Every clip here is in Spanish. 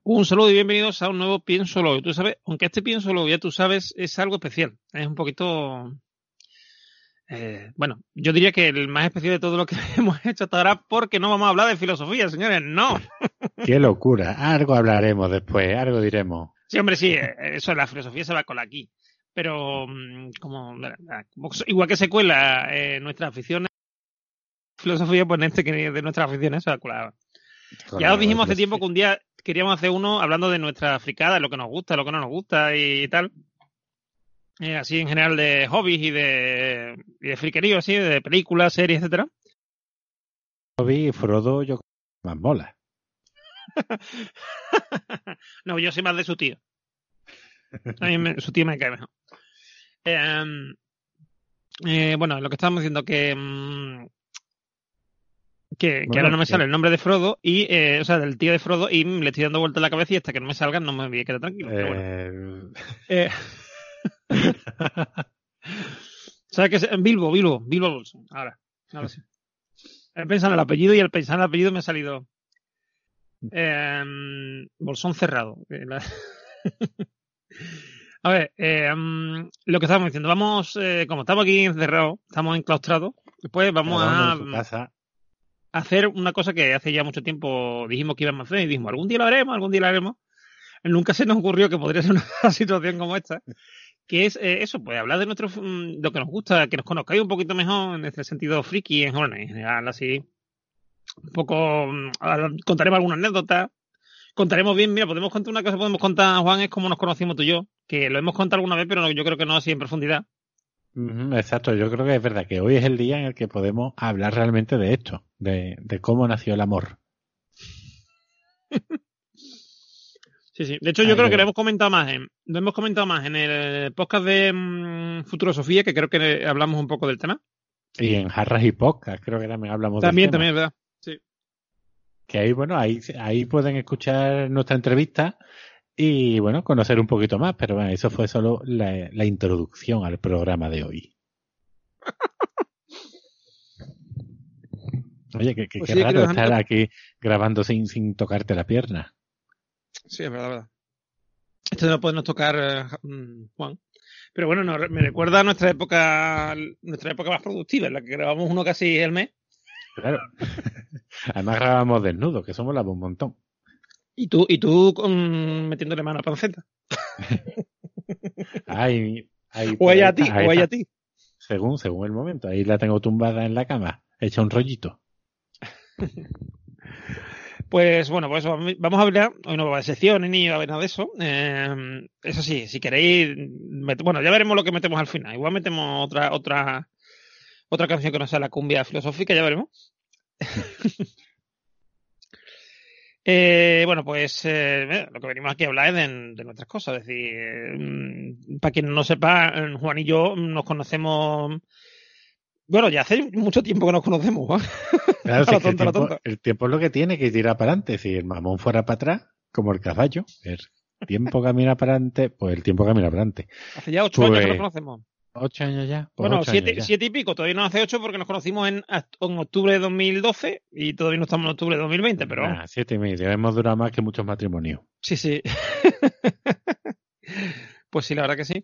Un saludo y bienvenidos a un nuevo Piénsolo. Tú sabes, aunque este Piénsolo, ya tú sabes, es algo especial. Es un poquito... bueno, yo diría que el más especial de todo lo que hemos hecho hasta ahora, porque no vamos a hablar de filosofía, señores, no. ¡Qué locura! Algo hablaremos después, algo diremos. Sí, hombre, sí, eso, la filosofía se va a colar aquí. Pero como igual que se cuela nuestra afición, filosofía, pues en este que de nuestras aficiones se va a colar. Ya os dijimos hace tiempo que un día queríamos hacer uno hablando de nuestra fricada, lo que nos gusta, lo que no nos gusta y tal. Así en general de hobbies y de friquerío, así, de películas, series, etcétera. Hobby y Frodo, yo más mola. No, yo soy más de su tío. A mí su tío me cae mejor. Bueno, lo que estábamos diciendo que ahora no me sale el nombre de Frodo y, o sea, del tío de Frodo, y le estoy dando vuelta a la cabeza y hasta que no me salga no me voy a quedar tranquilo. Pero bueno. ¿Sabes qué es? Bilbo Bolsón. Ahora sí. He pensado en el apellido y al pensar en el apellido me ha salido Bolsón cerrado. A ver, lo que estábamos diciendo, vamos, como estamos aquí encerrados, estamos enclaustrados, después vamos a hacer una cosa que hace ya mucho tiempo dijimos que íbamos a hacer y dijimos, algún día lo haremos. Nunca se nos ocurrió que podría ser una situación como esta, que es eso, pues hablar de lo que nos gusta, que nos conozcáis un poquito mejor en este sentido friki, en general, así, un poco, contaremos algunas anécdotas, contaremos bien, mira, podemos contar una cosa, Juan, es cómo nos conocimos tú y yo, que lo hemos contado alguna vez, pero yo creo que no así en profundidad. Exacto, yo creo que es verdad que hoy es el día en el que podemos hablar realmente de esto, de cómo nació el amor. Sí. De hecho, yo creo que lo hemos comentado más en el podcast de Futurosofía, que creo que hablamos un poco del tema. Y en Jarras y Podcast, creo que también hablamos del tema. También, es verdad. Sí. Que ahí, bueno, ahí pueden escuchar nuestra entrevista y, bueno, conocer un poquito más. Pero bueno, eso fue solo la introducción al programa de hoy. Oye, qué raro estar aquí grabando sin tocarte la pierna. Sí, es verdad. Esto no podemos tocar, Juan. Pero bueno, me recuerda a nuestra época más productiva, en la que grabamos uno casi al mes. Claro. Además grabamos desnudos, que somos un montón. Y tú metiéndole mano a panceta. O ella a ti. Según el momento. Ahí la tengo tumbada en la cama, hecha un rollito. Pues bueno, pues vamos a hablar, hoy no va a haber secciones ni va a haber nada de eso. Eso sí, si queréis, bueno, ya veremos lo que metemos al final. Igual metemos otra canción que no sea la cumbia filosófica, ya veremos. Bueno, pues lo que venimos aquí a hablar es de nuestras cosas. Es decir, para quien no sepa, Juan y yo nos conocemos. Bueno, ya hace mucho tiempo que nos conocemos, Juan. Claro, el tiempo es lo que tiene que tirar para adelante. Si el mamón fuera para atrás, como el caballo, el tiempo camina para adelante, pues el tiempo camina para adelante. Hace ya 8 años que nos conocemos. 8 años ya. Pues bueno, 7 y pico. Todavía no hace 8 porque nos conocimos en octubre de 2012 y todavía no estamos en octubre de 2020, pero... 7 y medio. Hemos durado más que muchos matrimonios. Sí. Pues sí, la verdad que sí.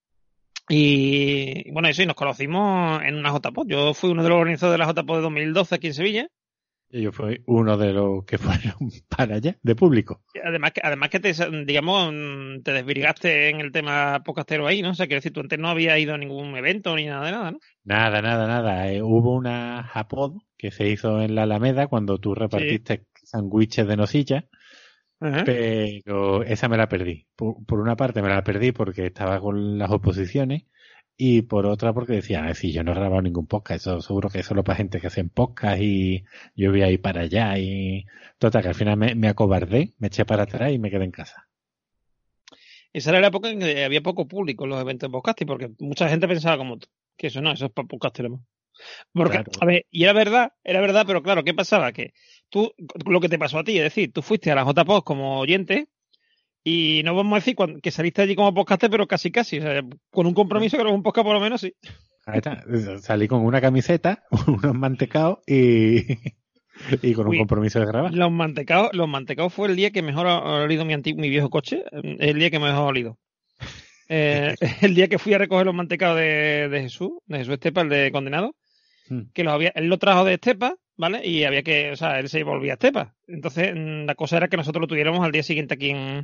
Y bueno, eso, y nos conocimos en una JPod. Yo fui uno de los organizadores de la JPod de 2012 aquí en Sevilla. Y yo fui uno de los que fueron para allá, de público. Además que te desvirgaste en el tema podcastero ahí, ¿no? O sea, quiero decir, tú antes no habías ido a ningún evento ni nada de nada, ¿no? Nada. Hubo una JPod que se hizo en la Alameda cuando tú repartiste sándwiches de nocilla. Uh-huh. Pero esa me la perdí. Por una parte me la perdí porque estaba con las oposiciones y por otra porque decía, si yo no he grabado ningún podcast, eso seguro que es solo para gente que hacen podcast y yo voy a ir para allá y total, que al final me acobardé, me eché para atrás y me quedé en casa. Esa era la época en que había poco público en los eventos de podcasting porque mucha gente pensaba como tú, que eso es para podcasteros. Porque, claro. A ver, y era verdad, pero claro, ¿qué pasaba? Que tú, lo que te pasó a ti, es decir, tú fuiste a la JPod como oyente y no vamos a decir que saliste allí como podcaster, pero casi, o sea, con un compromiso que era un podcast por lo menos, sí. Ahí está, salí con una camiseta, unos mantecados y Y con un compromiso de grabar. Los mantecaos fue el día que mejor ha olido mi viejo coche. El día que mejor ha olido. El día que fui a recoger los mantecaos de Jesús Estepa, el de condenado, que él lo trajo de Estepa, ¿vale? Y había que, o sea, él se volvía a Estepa. Entonces, la cosa era que nosotros lo tuviéramos al día siguiente aquí en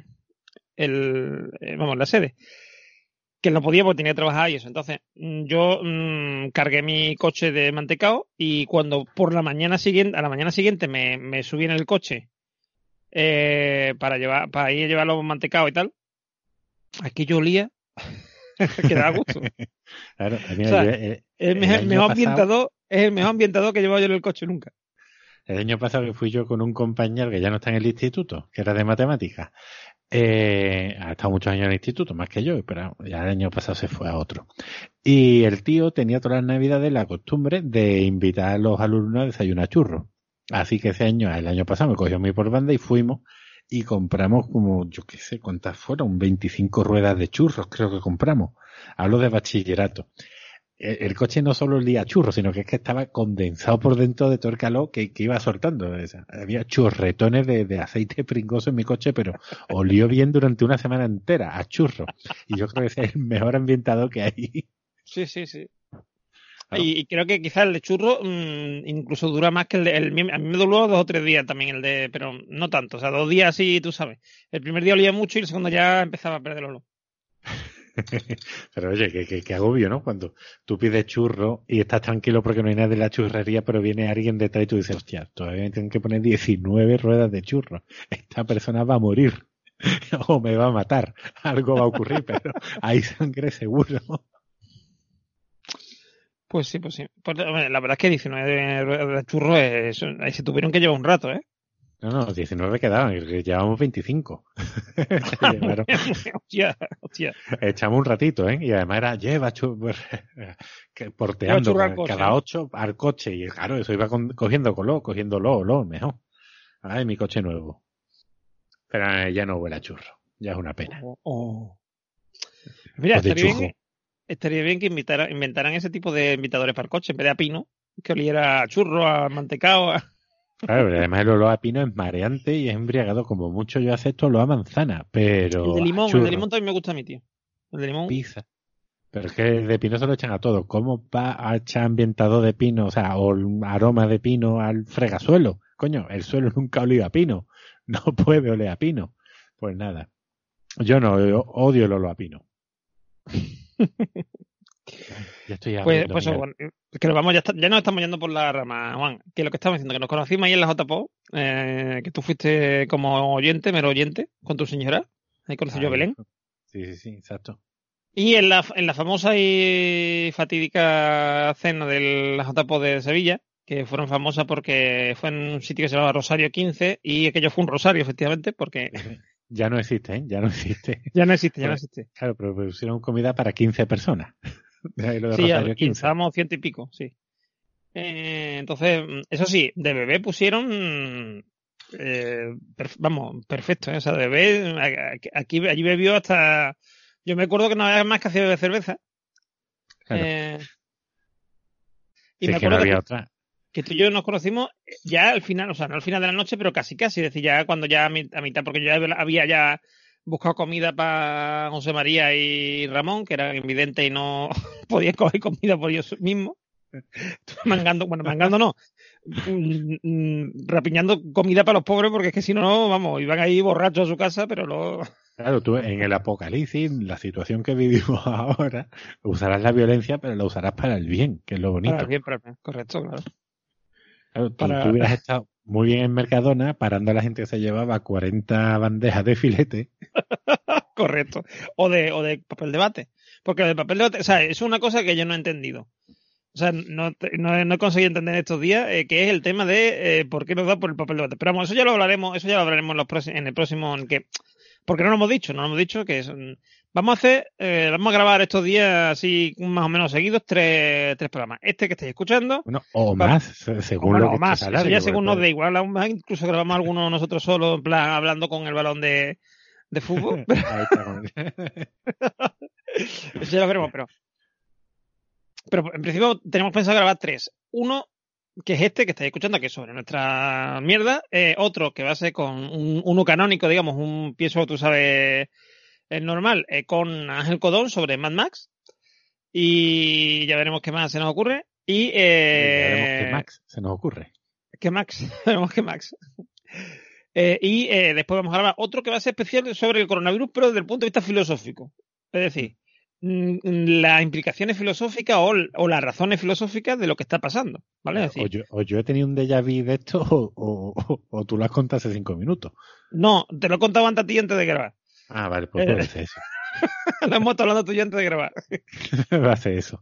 la sede. Que él no podía porque tenía que trabajar y eso. Entonces, yo cargué mi coche de mantecao y cuando a la mañana siguiente me subí en el coche para ir a llevar los mantecaos y tal, aquello olía que da gusto. Claro, mira, o sea, es el mejor ambientador que he llevado yo en el coche nunca. El año pasado que fui yo con un compañero que ya no está en el instituto, que era de matemáticas. Ha estado muchos años en el instituto, más que yo, pero ya el año pasado se fue a otro. Y el tío tenía todas las navidades la costumbre de invitar a los alumnos a desayunar churros. Así que el año pasado me cogió a mí por banda y fuimos y compramos como, yo qué sé, ¿cuántas fueron? 25 ruedas de churros creo que compramos. Hablo de bachillerato. El coche no solo olía a churros, sino que es que estaba condensado por dentro de todo el calor que iba soltando. Había chorretones de aceite pringoso en mi coche, pero olió bien durante una semana entera a churros. Y yo creo que ese es el mejor ambientador que hay. Sí. Claro. Y creo que quizás el de churro incluso dura más que a mí me duró 2 o 3 días también pero no tanto. O sea, 2 días así, tú sabes. El primer día olía mucho y el segundo ya empezaba a perder el olor. Pero oye, que agobio, ¿no? Cuando tú pides churro y estás tranquilo porque no hay nadie en la churrería, pero viene alguien detrás y tú dices, hostia, todavía me tengo que poner 19 ruedas de churro. Esta persona va a morir o me va a matar. Algo va a ocurrir, pero hay sangre seguro. Pues sí. Pues, la verdad es que 19 ruedas de churro ahí se tuvieron que llevar un rato, ¿eh? No, 19 quedaban, llevamos 25. Hostia. Echamos un ratito, ¿eh? Y además era porteando cada 8 al coche. Y claro, eso iba cogiéndolo, olor, mejor. Ay, mi coche nuevo. Pero ya no huele a churro. Ya es una pena. Mira, estaría bien que inventaran ese tipo de invitadores para el coche, en vez de a pino, que oliera a churro, a mantecao, Claro, pero además el olor a pino es mareante y es embriagado. Como mucho yo acepto olor a manzana, pero... El de limón también me gusta a mí, tío. El de limón. Pizza. Pero es que el de pino se lo echan a todo. ¿Cómo va a echar ambientador de pino, o sea, o aroma de pino al fregasuelo? Coño, el suelo nunca olía a pino. No puede oler a pino. Pues nada. Yo odio el olor a pino. Ya estoy hablando. Pues bueno, que ya nos estamos yendo por la rama, Juan. Que lo que estamos diciendo, que nos conocimos ahí en la JPO, que tú fuiste como oyente, mero oyente, con tu señora. Ahí conocí yo a Belén. Sí, exacto. Y en la famosa y fatídica cena de la JPO de Sevilla, que fueron famosas porque fue en un sitio que se llamaba Rosario 15, y aquello fue un rosario, efectivamente, porque... Ya no existe, ¿eh? Ya no existe. Ya no existe. Claro, pero pusieron comida para 15 personas. Sí, estábamos 100 y pico, sí. Entonces, eso sí, de bebé pusieron, perfecto, ¿eh? O sea, de bebé, allí bebió hasta, yo me acuerdo que no había más que hacía beber cerveza. Claro. Y me acuerdo que tú y yo nos conocimos ya al final, o sea, no al final de la noche, pero casi, es decir, ya cuando ya a mitad, porque yo había ya buscado comida para José María y Ramón, que eran invidentes y no podían coger comida por ellos mismos. Mangando no, rapiñando comida para los pobres, porque es que si no, vamos, iban ahí borrachos a su casa, pero no... Claro, tú en el apocalipsis, la situación que vivimos ahora, usarás la violencia, pero la usarás para el bien, que es lo bonito. Para el bien, correcto, claro. Claro, tú hubieras estado muy bien en Mercadona parando a la gente que se llevaba 40 bandejas de filete. Correcto. O de papel de bate. Porque el papel de bate, o sea, es una cosa que yo no he entendido. O sea, no he conseguido entender estos días, que es el tema de por qué nos da por el papel de bate. Pero vamos, eso ya lo hablaremos en el próximo, porque no lo hemos dicho que es... Vamos a grabar estos días así más o menos seguidos 3 programas. Este que estáis escuchando. Bueno, o más, según lo que más. Eso ya según nos da igual, aún más, incluso grabamos algunos nosotros solos, en plan, hablando con el balón de fútbol. Eso ya lo veremos, pero en principio tenemos pensado grabar 3. Uno que es este que estáis escuchando, que es sobre nuestra mierda. Otro que va a ser con uno canónico, digamos, un pienso, tú sabes, el normal, con Ángel Codón sobre Mad Max. Y ya veremos qué más se nos ocurre. Y ya veremos qué Max se nos ocurre. ¿Qué Max? Veremos qué Max. Y después vamos a grabar otro que va a ser especial sobre el coronavirus, pero desde el punto de vista filosófico. Es decir, las implicaciones filosóficas o las razones filosóficas de lo que está pasando, ¿vale? Es decir, o yo he tenido un déjà vu de esto o tú lo has contado hace 5 minutos. No, te lo he contado antes a ti antes de grabar. Ah, vale, pues puede ser eso. Lo hemos estado hablando tú y yo antes de grabar. Va a ser eso.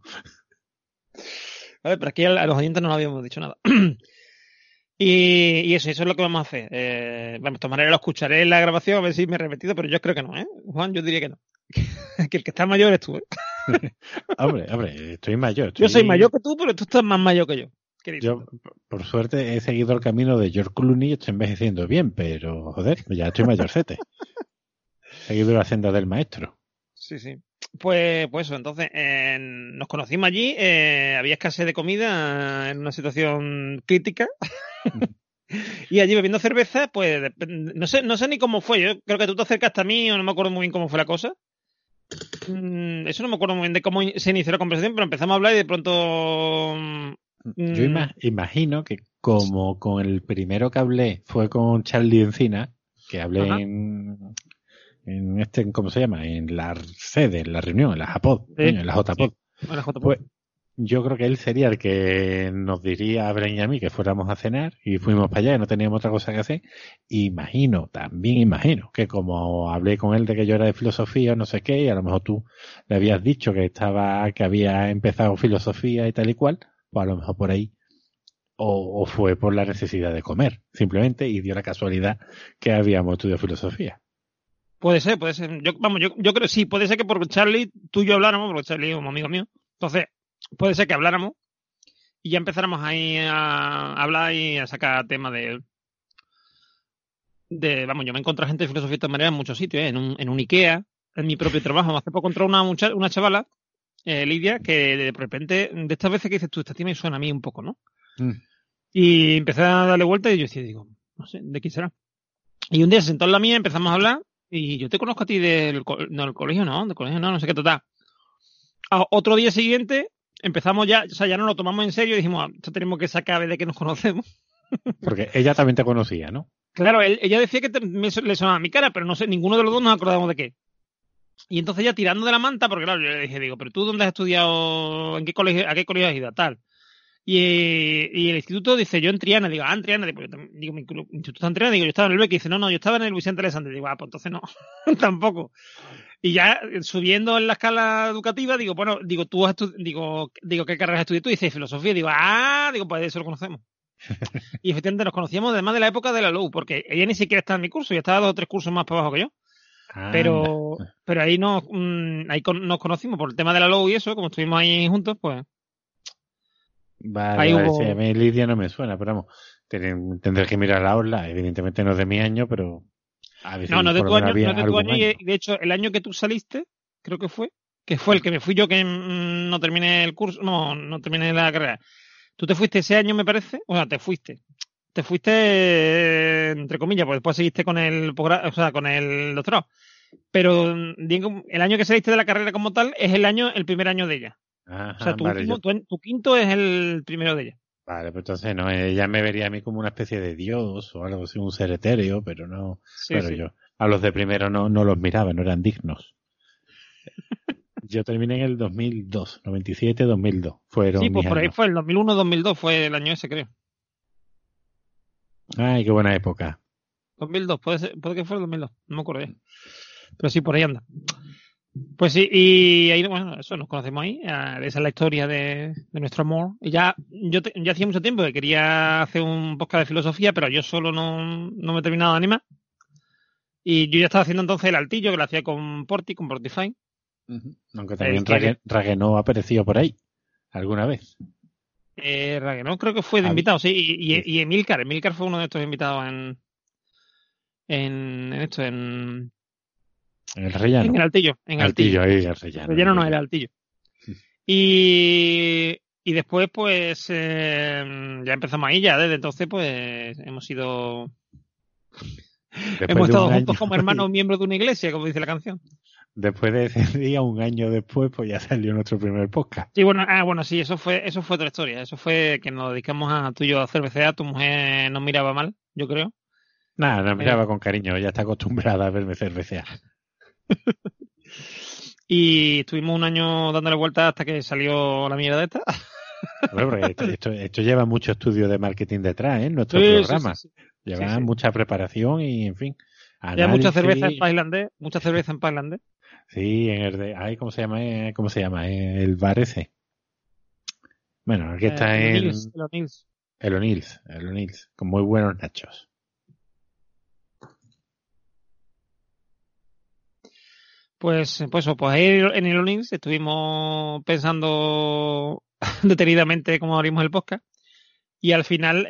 A ver, pero aquí a los oyentes no lo habíamos dicho nada. Y eso es lo que vamos a hacer. Vamos, tomaré, lo escucharé en la grabación a ver si me he repetido, pero yo creo que no, ¿eh? Juan, yo diría que no. Que el que está mayor es tú, ¿eh? hombre, estoy mayor. Yo soy mayor que tú, pero tú estás más mayor que yo. Yo, por suerte, he seguido el camino de George Clooney y estoy envejeciendo bien, pero, joder, ya estoy mayorcete. He seguido la senda del maestro. Sí. Pues eso, entonces, nos conocimos allí, había escasez de comida en una situación crítica. Y allí bebiendo cerveza, pues, no sé ni cómo fue. Yo creo que tú te acercaste a mí o no me acuerdo muy bien cómo fue la cosa. Eso no me acuerdo muy bien de cómo se inició la conversación, pero empezamos a hablar y de pronto... Yo imagino que como con el primero que hablé fue con Charlie Encina, que hablé en ¿cómo se llama? En la sede, en la reunión, en la JPod, sí, en la JPod. Sí, en la JPod. Pues yo creo que él sería el que nos diría a Bren y a mí que fuéramos a cenar y fuimos para allá y no teníamos otra cosa que hacer. También imagino que como hablé con él de que yo era de filosofía o no sé qué, y a lo mejor tú le habías dicho que había empezado filosofía y tal y cual, pues a lo mejor por ahí o fue por la necesidad de comer, simplemente, y dio la casualidad que habíamos estudiado filosofía. Puede ser. Yo creo sí, puede ser que por Charlie tú y yo habláramos, porque Charlie es un amigo mío. Entonces, puede ser que habláramos y ya empezáramos ahí a hablar y a sacar temas yo me encontré gente de filosofía de manera en muchos sitios, en un Ikea, en mi propio trabajo. Hace poco encontré una chavala, Lidia, que de repente, de estas veces que dices tú, esta tía me suena a mí un poco, ¿no? Y empecé a darle vuelta y yo digo, no sé, ¿de quién será? Y un día se sentó en la mía, empezamos a hablar y yo te conozco a ti del colegio, no sé qué total. Otro día siguiente empezamos ya, o sea, ya no lo tomamos en serio y dijimos, esto tenemos que sacar de que nos conocemos. Porque ella también te conocía, ¿no? Claro, ella decía que le sonaba mi cara, pero no sé, ninguno de los dos nos acordamos de qué. Y entonces ya tirando de la manta, porque claro, yo le dije, pero tú dónde has estudiado, a qué colegio has ido, tal. Y el instituto dice, yo en Triana, digo, en Triana, digo, mi instituto está en Triana, digo, yo estaba en el BEC, y dice, no, yo estaba en el Vicente Alessandri, digo, pues entonces no, tampoco. Y ya subiendo en la escala educativa, digo, bueno, digo, digo, ¿qué carreras estudias tú? Y dice, filosofía, digo, pues eso lo conocemos. Y efectivamente nos conocíamos además de la época de la LOU, porque ella ni siquiera estaba en mi curso, ya estaba 2 o 3 cursos más para abajo que yo. Pero ahí nos conocimos por el tema de la LOU y eso, como estuvimos ahí juntos, pues. Vale, sí, a mí Lidia no me suena, pero vamos, tendré que mirar la orla, evidentemente no es de mi año, pero a ver no de tu año, y de hecho el año que tú saliste, creo que fue el que me fui yo, que no terminé el curso, no terminé la carrera. Tú te fuiste ese año, me parece, o sea, te fuiste entre comillas, pues después seguiste con el posgrado, o sea, con el doctorado. Pero digo, el año que saliste de la carrera como tal es el primer año de ella. Ajá, o sea, tu quinto es el primero de ella. Vale, pues entonces no, ella me vería a mí como una especie de dios o algo así, un ser etéreo, pero no, yo a los de primero no los miraba, no eran dignos. Yo terminé en el 2002, 97-2002. Fueron sí, pues por ahí años. fue el 2001-2002, fue el año ese, creo. Ay, qué buena época. 2002, puede que fue el 2002, no me acuerdo ya. Pero sí, por ahí anda. Pues sí, y ahí, bueno, eso, nos conocemos ahí. Esa es la historia de nuestro amor. Y ya hacía mucho tiempo que quería hacer un podcast de filosofía, pero yo solo no me he terminado de animar. Y yo ya estaba haciendo entonces el altillo, que lo hacía con Portify. Aunque también Raguenó apareció por ahí, alguna vez. Raguenó creo que fue de invitado, sí. Y Emilcar fue uno de estos invitados en el Rellano. En el Altillo. Altillo, ahí, el Rellano. Rellano no, el Altillo. Y Y después, pues, ya empezamos ahí ya. Desde entonces, pues, hemos estado juntos como hermanos miembros de una iglesia, como dice la canción. Después de ese día, un año después, pues ya salió nuestro primer podcast. Sí, bueno, sí, eso fue otra historia. Eso fue que nos dedicamos tú y yo a cervecear. Tu mujer nos miraba mal, yo creo. Nada, nos miraba con cariño. Ya está acostumbrada a verme cervecear. Y estuvimos un año dándole vueltas hasta que salió la mierda esta. Bueno, porque esto lleva mucho estudio de marketing detrás, ¿eh? Nuestro programa. Sí. Lleva mucha preparación y, en fin. Ya mucha cerveza en tailandés. Mucha cerveza en tailandés. Sí, en el de... Ay, ¿cómo se llama? El bar ese. Bueno, aquí está el O'Neill's, con muy buenos nachos. Pues ahí en el O'Neill's estuvimos pensando detenidamente cómo abrimos el podcast y al final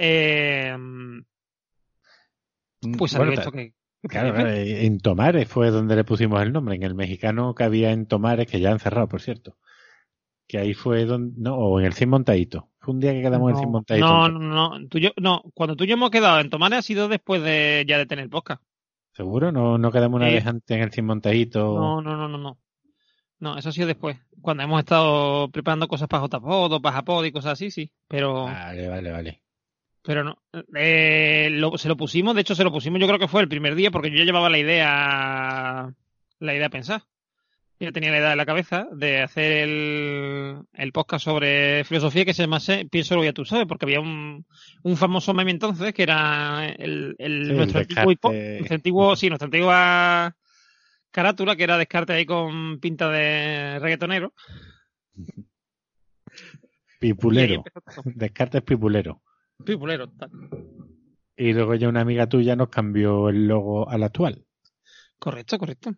pues salió esto que claro, en Tomares fue donde le pusimos el nombre, en el mexicano que había en Tomares, que ya han cerrado, por cierto, que ahí fue donde, no, o en el Cien Montadito, fue un día que quedamos en el Cien Montadito. Cuando tú y yo hemos quedado en Tomares ha sido después de tener el podcast. ¿Seguro? ¿No quedamos una vez antes en el Cien Montadito? No, eso ha sido después. Cuando hemos estado preparando cosas para JPod o para Japod y cosas así, sí. Pero... Vale. Pero no. Se lo pusimos, yo creo que fue el primer día, porque yo ya llevaba la idea pensada. Yo tenía la idea en la cabeza de hacer el podcast sobre filosofía que se llamase Pienso lo ya tú sabes, porque había un famoso meme entonces que era nuestra antigua carátula, que era Descartes ahí con pinta de reggaetonero. Pipulero. Descartes pipulero. Pipulero, tal. Y luego ya una amiga tuya nos cambió el logo al actual. Correcto.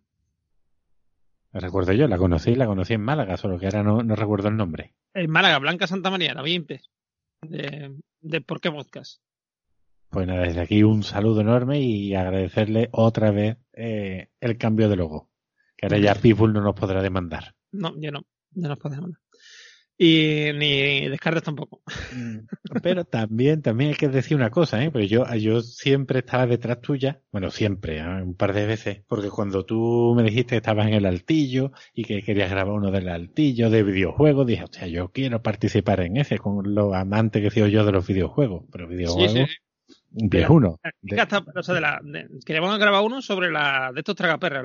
La recuerdo yo, la conocí en Málaga, solo que ahora no recuerdo el nombre. En Málaga, Blanca Santa María, la Viempe, de ¿Por qué podcast? Pues nada, desde aquí un saludo enorme y agradecerle otra vez el cambio de logo. Que ahora ya People no nos podrá demandar. No, ya no nos podrá demandar. Y ni Descartes tampoco. Pero también hay que decir una cosa, ¿eh? Porque yo siempre estaba detrás tuya, bueno, siempre, un par de veces, porque cuando tú me dijiste que estabas en el Altillo y que querías grabar uno del Altillo de videojuegos, dije, hostia, yo quiero participar en ese, con lo amante que soy yo de los videojuegos, pero videojuegos... Sí. De uno. Queríamos grabar uno sobre de estos tragaperras,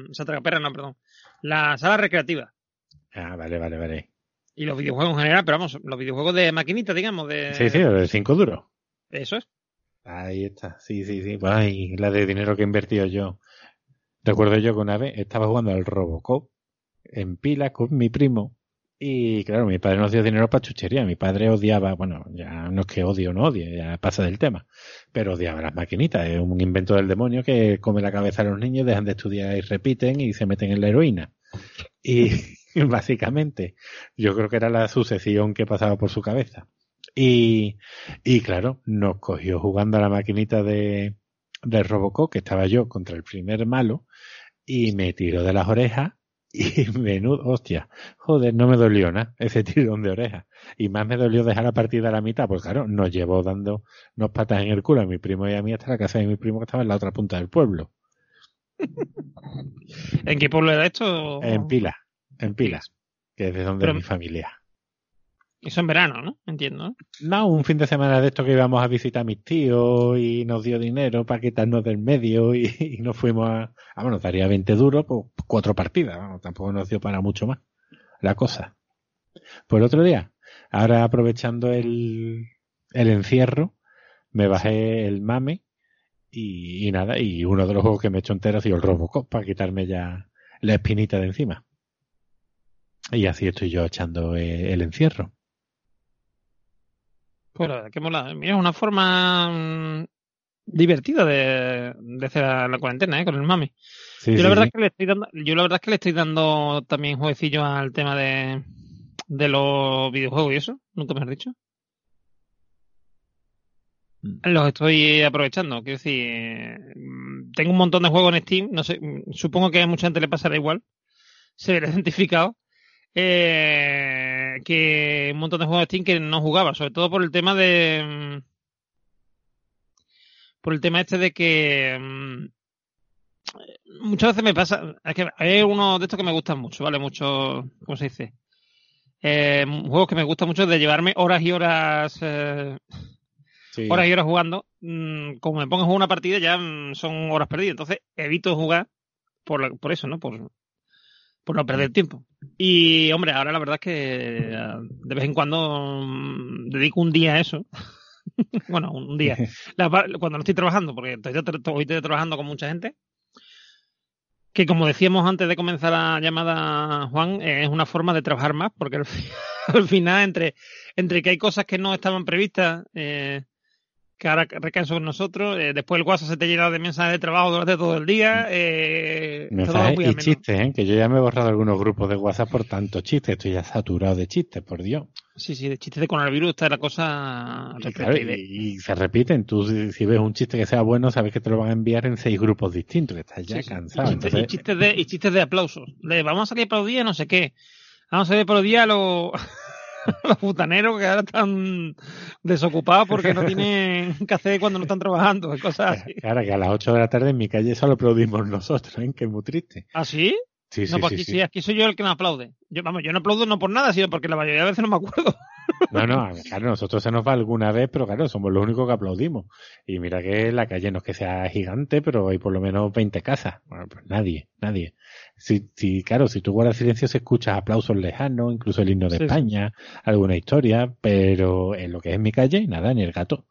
la sala recreativa. Ah, vale. Y los videojuegos en general, pero vamos, los videojuegos de maquinita, digamos, de... Sí, de 5 duros. Eso es. Ahí está, sí. Ay, la de dinero que he invertido yo. Recuerdo yo que una vez estaba jugando al Robocop en pila con mi primo. Y claro, mi padre nos dio dinero para chuchería. Mi padre odiaba, bueno, ya no es que odie o no odie, ya pasa del tema, pero odiaba las maquinitas. Es un invento del demonio que come la cabeza a los niños, dejan de estudiar y repiten y se meten en la heroína. Y básicamente, yo creo que era la sucesión que pasaba por su cabeza. Y claro, nos cogió jugando a la maquinita de Robocop, que estaba yo contra el primer malo, y me tiró de las orejas. Y menudo, hostia, joder, no me dolió nada ese tirón de oreja. Y más me dolió dejar la partida a la mitad, pues claro, nos llevó dando unos patas en el culo a mi primo y a mí hasta la casa de mi primo que estaba en la otra punta del pueblo. ¿En qué pueblo era esto? En Pilas, que es de donde es mi familia. Eso en verano, ¿no? Entiendo, ¿no? No, un fin de semana de esto que íbamos a visitar a mis tíos y nos dio dinero para quitarnos del medio y nos fuimos nos daría 20 duros, pues 4 partidas, tampoco nos dio para mucho más la cosa. Pues el otro día, ahora aprovechando el encierro, me bajé el Mame y nada, y uno de los juegos que me he hecho entero ha sido el Robocop para quitarme ya la espinita de encima. Y así estoy yo echando el encierro. Pues la verdad que mola. Mira, es una forma divertida de hacer la cuarentena, con el Mame. Sí, yo la verdad es que le estoy dando también jueguecillos al tema de los videojuegos y eso, nunca me has dicho. Los estoy aprovechando, quiero decir, tengo un montón de juegos en Steam, no sé, supongo que a mucha gente le pasará igual, se verá identificado. que un montón de juegos de Steam que no jugaba, sobre todo por el tema de... Por el tema este de que... muchas veces me pasa... Es que hay uno de estos que me gustan mucho, ¿vale? Mucho... ¿Cómo se dice? Juegos que me gustan mucho de llevarme horas y horas... horas y horas jugando. Como me pongo a jugar una partida ya son horas perdidas. Entonces evito jugar por eso, ¿no? Por no perder tiempo. Y, hombre, ahora la verdad es que de vez en cuando dedico un día a eso. Bueno, un día. Cuando no estoy trabajando, porque hoy estoy trabajando con mucha gente. Que, como decíamos antes de comenzar la llamada, Juan, es una forma de trabajar más, porque al final, entre que hay cosas que no estaban previstas, que ahora recaen sobre nosotros, después el WhatsApp se te llena de mensajes de trabajo durante todo el día. Mensajes y chistes, que yo ya me he borrado algunos grupos de WhatsApp por tantos chistes, estoy ya saturado de chistes, por Dios. Sí, de chistes de coronavirus está la cosa... Y se repiten, tú si ves un chiste que sea bueno, sabes que te lo van a enviar en 6 grupos distintos, que estás ya cansado. Y chistes de aplausos, vamos a salir para los días no sé qué, vamos a salir para los días los putaneros que ahora están desocupados porque no tienen que hacer cuando no están trabajando, cosas así. Claro, que a las 8 de la tarde en mi calle solo aplaudimos nosotros, que es muy triste. ¿Ah, sí? Sí, no, porque sí, aquí soy yo el que me aplaude. Yo no aplaudo no por nada, sino porque la mayoría de veces no me acuerdo. No, claro, nosotros se nos va alguna vez, pero claro, somos los únicos que aplaudimos. Y mira que la calle no es que sea gigante, pero hay por lo menos 20 casas. Bueno, pues nadie. Claro, si tú guardas silencio se escuchas aplausos lejanos, incluso el himno de España, alguna historia, pero en lo que es mi calle, nada, ni el gato.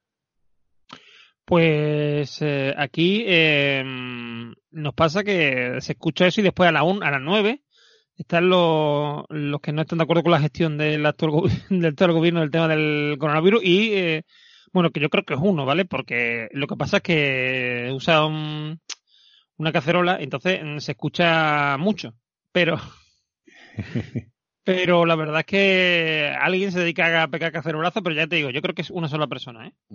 Pues aquí nos pasa que se escucha eso y después a las 9 están los que no están de acuerdo con la gestión del actual gobierno del tema del coronavirus y, bueno, que yo creo que es uno, ¿vale? Porque lo que pasa es que usa una cacerola, entonces se escucha mucho, pero la verdad es que alguien se dedica a pegar cacerolazo, pero ya te digo, yo creo que es una sola persona, ¿eh?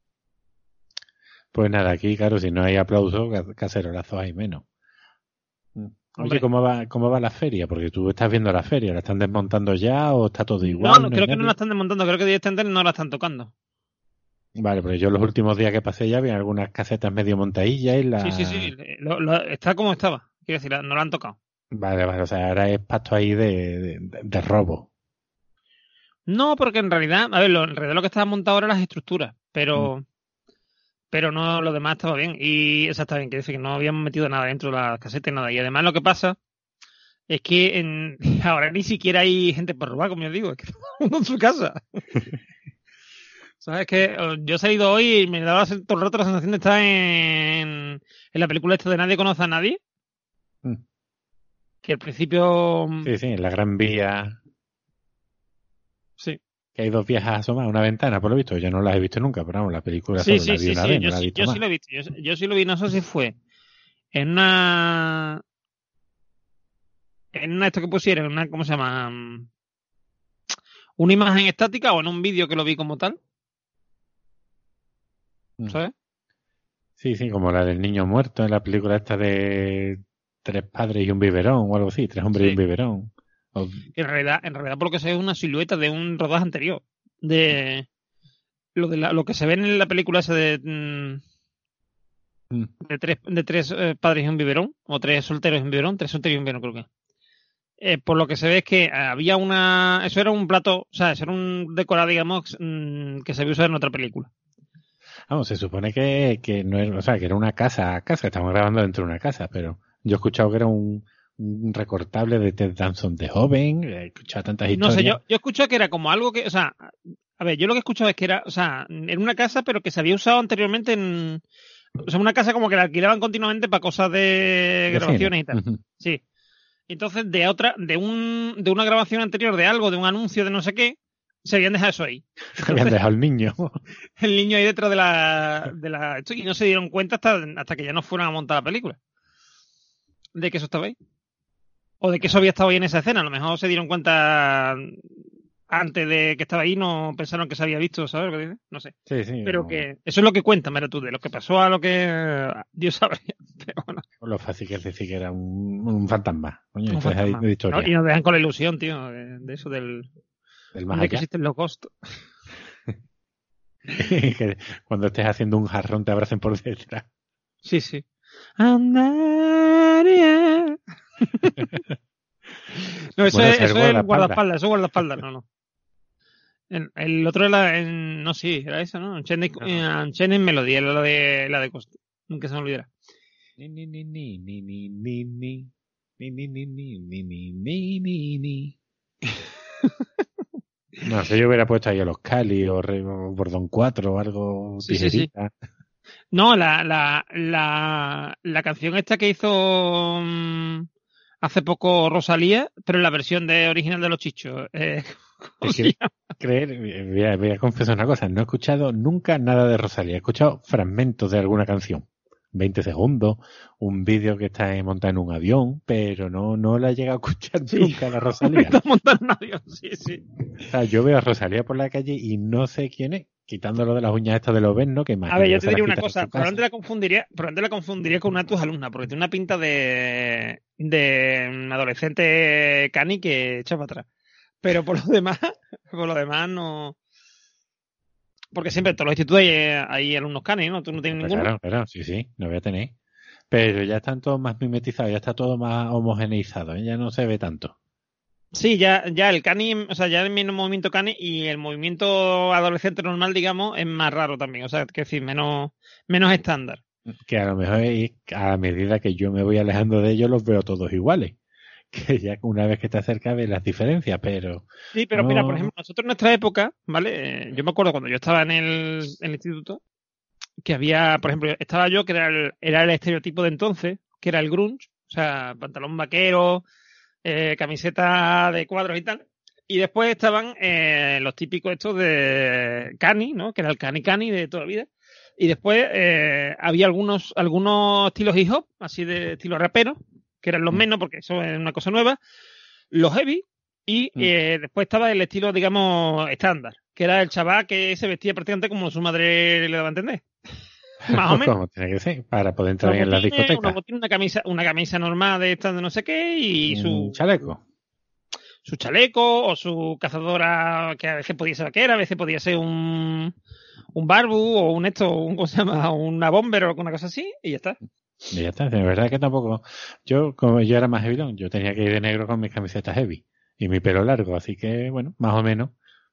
Pues nada, aquí, claro, si no hay aplauso, cacerolazos hay menos. Oye, ¿cómo va la feria? Porque tú estás viendo la feria, ¿la están desmontando ya o está todo igual? No, creo que no la están desmontando, creo que directamente no la están tocando. Vale, pero yo los últimos días que pasé ya vi algunas casetas medio montadillas y la... Sí, está como estaba, quiero decir, no la han tocado. Vale, o sea, ahora es pasto ahí de robo. No, porque en realidad, en realidad lo que estaba montado eran las estructuras, pero no, lo demás estaba bien. Y esa está bien, quiere decir que no habían metido nada dentro de las casetas y nada. Y además lo que pasa es que ahora ni siquiera hay gente por robar, como yo digo, es que uno en su casa. ¿Sabes? Que yo he salido hoy y me daba todo el rato la sensación de estar en la película esta de Nadie conoce a nadie. Que al principio... Sí, en la Gran Vía. Sí. Que hay 2 viejas asomadas a una ventana, por lo visto. Yo no las he visto nunca, pero vamos, la película sí, solo la vi una vez, no la he visto yo más. Sí lo he visto. Yo sí lo vi, no sé si fue en una esto que pusieron, ¿cómo se llama? Una imagen estática o en un vídeo que lo vi como tal. ¿Sabes? Sí, como la del niño muerto en la película esta de 3 padres y un biberón o algo así, 3 hombres y un biberón. En realidad por lo que se ve es una silueta de un rodaje anterior. De lo que se ve en la película esa de tres padres y un biberón, o 3 solteros y un biberón, 3 solteros y un biberón creo que. Por lo que se ve es que había eso era un plato, o sea, eso era un decorado, digamos, que se había usado en otra película. Vamos, se supone que no es, o sea, que era una casa, estamos grabando dentro de una casa, pero yo he escuchado que era un recortable de Ted Danson de joven, he escuchado tantas historias. No sé, yo he escuchado que era como algo que, o sea, a ver, yo lo que he escuchado es que era, o sea, en una casa, pero que se había usado anteriormente o sea, una casa como que la alquilaban continuamente para cosas de grabaciones y tal. Sí. Entonces, de una grabación anterior de algo, de un anuncio de no sé qué, se habían dejado eso ahí. Se habían dejado el niño. El niño ahí detrás de la y no se dieron cuenta hasta que ya no fueron a montar la película. De que eso estaba ahí. O de que eso había estado ahí en esa escena. A lo mejor se dieron cuenta antes de que estaba ahí, no pensaron que se había visto, ¿sabes lo que dice? No sé. Sí. Pero que eso es lo que cuentan, mira tú, de lo que pasó a lo que Dios sabe. Pero bueno. Lo fácil que es decir que era un fantasma. Coño, un fantasma. De historia. No, y nos dejan con la ilusión, tío, de eso del del más allá. Que existen los ghosts. Que cuando estés haciendo un jarrón te abracen por detrás. Sí. Andaría. No, eso es el guardaespaldas, no. El otro era era eso, ¿no? Unchained Melody, era la de Ghost. Nunca se me olvidará. No sé, yo hubiera puesto ahí a los Cali o Bordón 4 o algo tijerita. Sí. No, la canción esta que hizo hace poco Rosalía, pero en la versión original de Los Chichos. Voy a confesar una cosa, no he escuchado nunca nada de Rosalía, he escuchado fragmentos de alguna canción. 20 segundos, un vídeo que está montado en un avión, pero no la he llegado a escuchar nunca la Rosalía. Está montado en un avión, sí. O sea, yo veo a Rosalía por la calle y no sé quién es, quitándolo de las uñas estas de los ven, ¿no? Que a ver, yo te diría una cosa, probablemente la confundiría con una de tus alumnas, porque tiene una pinta de un adolescente cani que echa para atrás. Pero por lo demás no. Porque siempre en todos los institutos hay alumnos canis, ¿no? Tú no tienes ninguno. Claro, sí, no voy a tener. Pero ya están todos más mimetizados, ya está todo más homogeneizado, ya no se ve tanto. Sí, ya el cani, o sea, ya el movimiento cani y el movimiento adolescente normal, digamos, es más raro también, o sea, que decir, menos estándar. Que a lo mejor a medida que yo me voy alejando de ellos los veo todos iguales. Que ya una vez que te acercas ves las diferencias, pero... Sí, pero mira, por ejemplo, nosotros en nuestra época, ¿vale? Yo me acuerdo cuando yo estaba en el instituto, que había, por ejemplo, estaba yo, que era el estereotipo de entonces, que era el grunge, o sea, pantalón vaquero, camiseta de cuadros y tal. Y después estaban los típicos estos de cani, ¿no? Que era el cani de toda la vida. Y después había algunos estilos hip hop, así de estilo rapero, que eran los menos, porque eso es una cosa nueva, los heavy, y después estaba el estilo, digamos, estándar, que era el chaval que se vestía prácticamente como su madre le daba a entender. Más o menos. Como tiene que ser, para poder entrar en las discotecas. Una camisa normal de estas de no sé qué, y su chaleco. Su chaleco, o su cazadora, que a veces podía ser vaquera, a veces podía ser un barbu, o ¿cómo se llama? Una bomber o alguna cosa así, y ya está. Y ya está, de verdad que tampoco. Como yo era más heavy, yo tenía que ir de negro con mis camisetas heavy y mi pelo largo, así que bueno, más o menos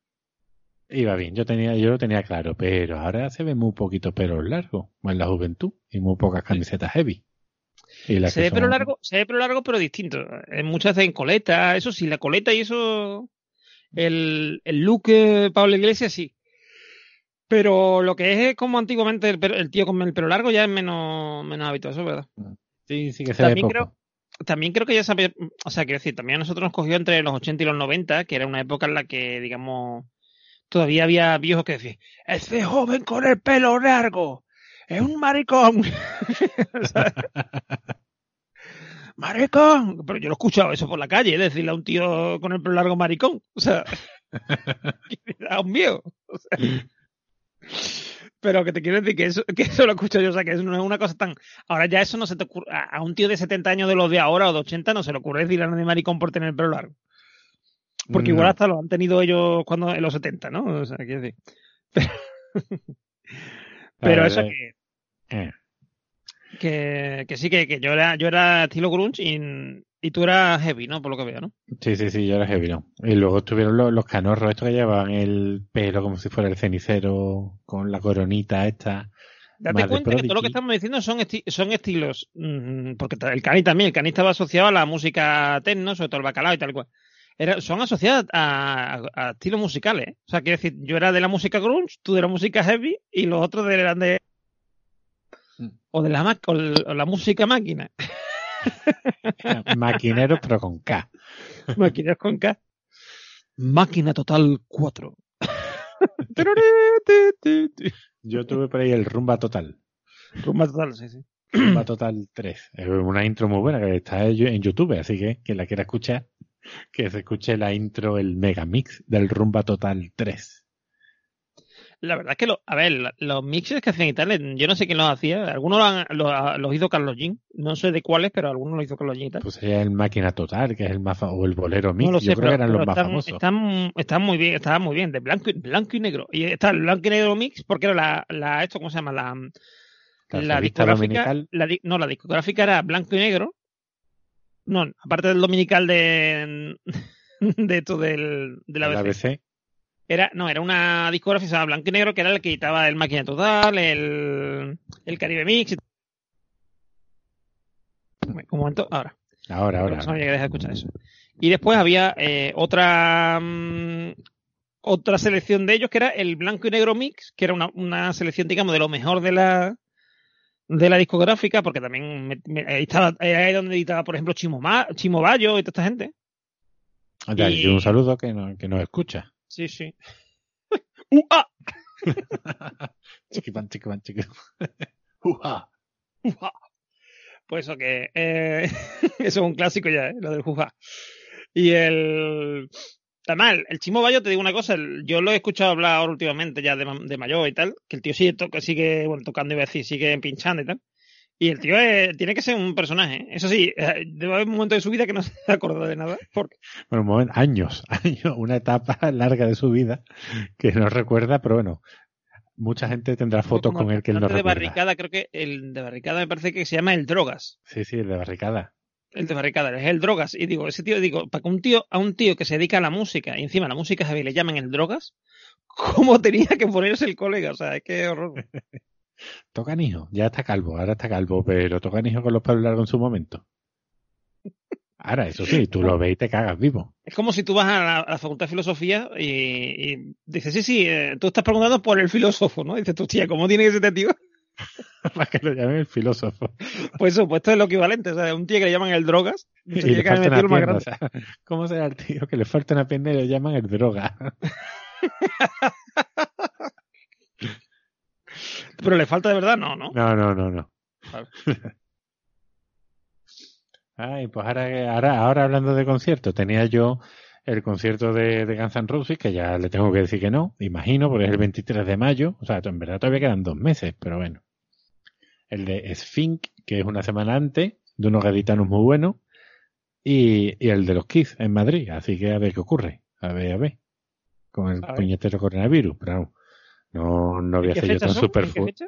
iba bien. Yo lo tenía claro, pero ahora se ve muy poquito pelo largo en la juventud y muy pocas camisetas heavy. Se ve pelo largo, pero distinto. Muchas veces en coleta, eso sí, la coleta y eso, el look Pablo Iglesias sí. Pero lo que es como antiguamente el tío con el pelo largo ya es menos habitual, eso es verdad. Sí, que se ve poco. También creo que ya sabía, o sea, quiero decir, también a nosotros nos cogió entre los 80 y los 90, que era una época en la que, digamos, todavía había viejos que decían, ese joven con el pelo largo es un maricón. Maricón. Pero yo lo he escuchado eso por la calle, decirle a un tío con el pelo largo maricón. O sea, a un viejo. O sea, pero que te quiero decir que eso lo escucho yo, o sea, que eso no es una cosa tan... Ahora ya eso no se te ocurre... A un tío de 70 años de los de ahora o de 80 no se le ocurre decirle a nadie maricón por tener el pelo largo. Porque igual hasta lo han tenido ellos cuando en los 70, ¿no? O sea, quiero decir... Pero eso que sí, que yo era estilo grunge y tú eras heavy, ¿no? Por lo que veo, ¿no? Sí, yo era heavy, ¿no? Y luego estuvieron los canorros estos que llevaban el pelo como si fuera el cenicero con la coronita esta. Date cuenta que todo lo que estamos diciendo son estilos, porque el cani estaba asociado a la música techno, sobre todo el bacalao y tal cual. Son asociadas a estilos musicales, ¿eh? O sea, quiero decir, yo era de la música grunge, tú de la música heavy y los otros eran de... O de la música máquina. Maquineros, pero con K. Maquineros con K. Máquina Total 4. Yo tuve por ahí el Rumba Total. Rumba Total, sí. Rumba Total 3. Es una intro muy buena que está en YouTube, así que quien la quiera escuchar, que se escuche la intro, el megamix del Rumba Total 3. La verdad es que, los mixes que hacían y tal, yo no sé quién los hacía. Algunos los hizo Carlos Jean. No sé de cuáles, pero algunos los hizo Carlos Jean y tal. Pues sería el Máquina Total, que es el más o el Bolero Mix. No lo sé, yo creo que eran los más famosos. Están muy bien, estaban muy bien, de blanco y negro. Y está el blanco y negro mix, porque era esto, ¿cómo se llama? La discográfica. La discográfica era blanco y negro. No, aparte del dominical de esto de la ABC. Era una discografía blanco y negro que era el que editaba el Máquina Total, el Caribe Mix. Un momento, ahora. Ahora. No había que dejar de escuchar eso. Y después había otra selección de ellos que era el blanco y negro mix, que era una selección, digamos, de lo mejor de la discográfica, porque también ahí estaba, ahí donde editaba, por ejemplo, Chimo Bayo y toda esta gente. Y un saludo que nos escucha. Sí, sí. Chiquipan. Pues eso que eso es un clásico ya, lo del juja. Y además, el Chimo Bayo, te digo una cosa, yo lo he escuchado hablar ahora últimamente ya de mayor y tal, que el tío sigue tocando, iba a decir, sigue pinchando y tal. Y el tío tiene que ser un personaje. Eso sí, debe haber un momento de su vida que no se acuerda de nada. Bueno, años, una etapa larga de su vida que no recuerda, pero bueno, mucha gente tendrá fotos con él que él no recuerda. Barricada, creo que el de Barricada me parece que se llama el Drogas. Sí, el de Barricada. El de Barricada, es el Drogas. Y digo, para que a un tío que se dedica a la música, y encima la música heavy le llaman el Drogas, ¿cómo tenía que ponerse el colega? O sea, es que horror. Tocanijo, ya está calvo, ahora está calvo, pero Tocanijo con los pelos largos en su momento. Ahora, eso sí, tú lo ves y te cagas vivo. Es como si tú vas a la Facultad de Filosofía y dices, sí, tú estás preguntando por el filósofo, ¿no? Y dices tú, tía, ¿cómo tiene que ser este tío? Para que lo llamen el filósofo. Pues eso, pues esto es lo equivalente. O sea, un tío que le llaman el Drogas. Y le falta una pierna, o sea, ¿cómo será el tío que le falta una pierna y le llaman el Droga? Pero le falta de verdad, no. No. Vale. Ay, pues ahora hablando de conciertos, tenía yo el concierto de Guns N' Roses, que ya le tengo que decir que no, imagino, porque es el 23 de mayo, o sea, en verdad todavía quedan 2 meses, pero bueno. El de Sphinx, que es una semana antes, de unos gaditanos muy buenos, y el de los Kiss en Madrid, así que a ver qué ocurre, a ver, con el puñetero coronavirus, pero no voy a hacer yo tan súper fuerte.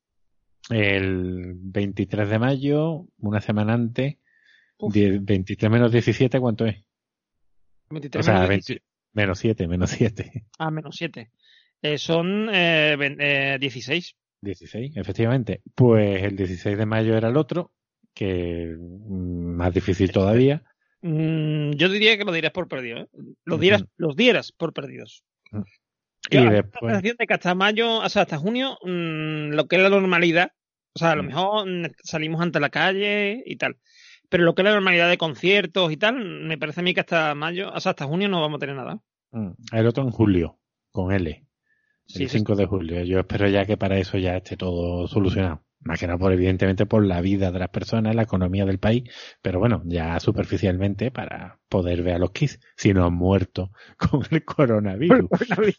El 23 de mayo, una semana antes, 23 menos 17, ¿cuánto es? 23 o sea, menos 7. Ah, menos 7. Son 16. 16, efectivamente. Pues el 16 de mayo era el otro, que más difícil todavía. Yo diría que lo dirás por perdido, ¿eh? Los dieras por perdidos. Y después... La sensación de que hasta mayo, o sea, hasta junio, lo que es la normalidad, o sea, a lo mejor salimos ante la calle y tal, pero lo que es la normalidad de conciertos y tal, me parece a mí que hasta mayo, o sea, hasta junio no vamos a tener nada. El otro en julio, con L. El 5 de julio. Yo espero ya que para eso ya esté todo solucionado. Más que nada, evidentemente, por la vida de las personas, la economía del país. Pero bueno, ya superficialmente para poder ver a los Kiss. Si no han muerto con el coronavirus.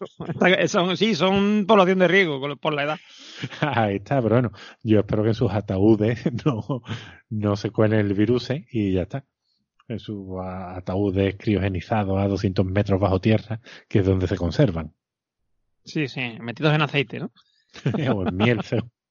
Son población de riesgo por la edad. Ahí está, pero bueno, yo espero que en sus ataúdes no se cuele el virus y ya está. En sus ataúdes criogenizados a 200 metros bajo tierra, que es donde se conservan. Sí, metidos en aceite, ¿no? O en miel.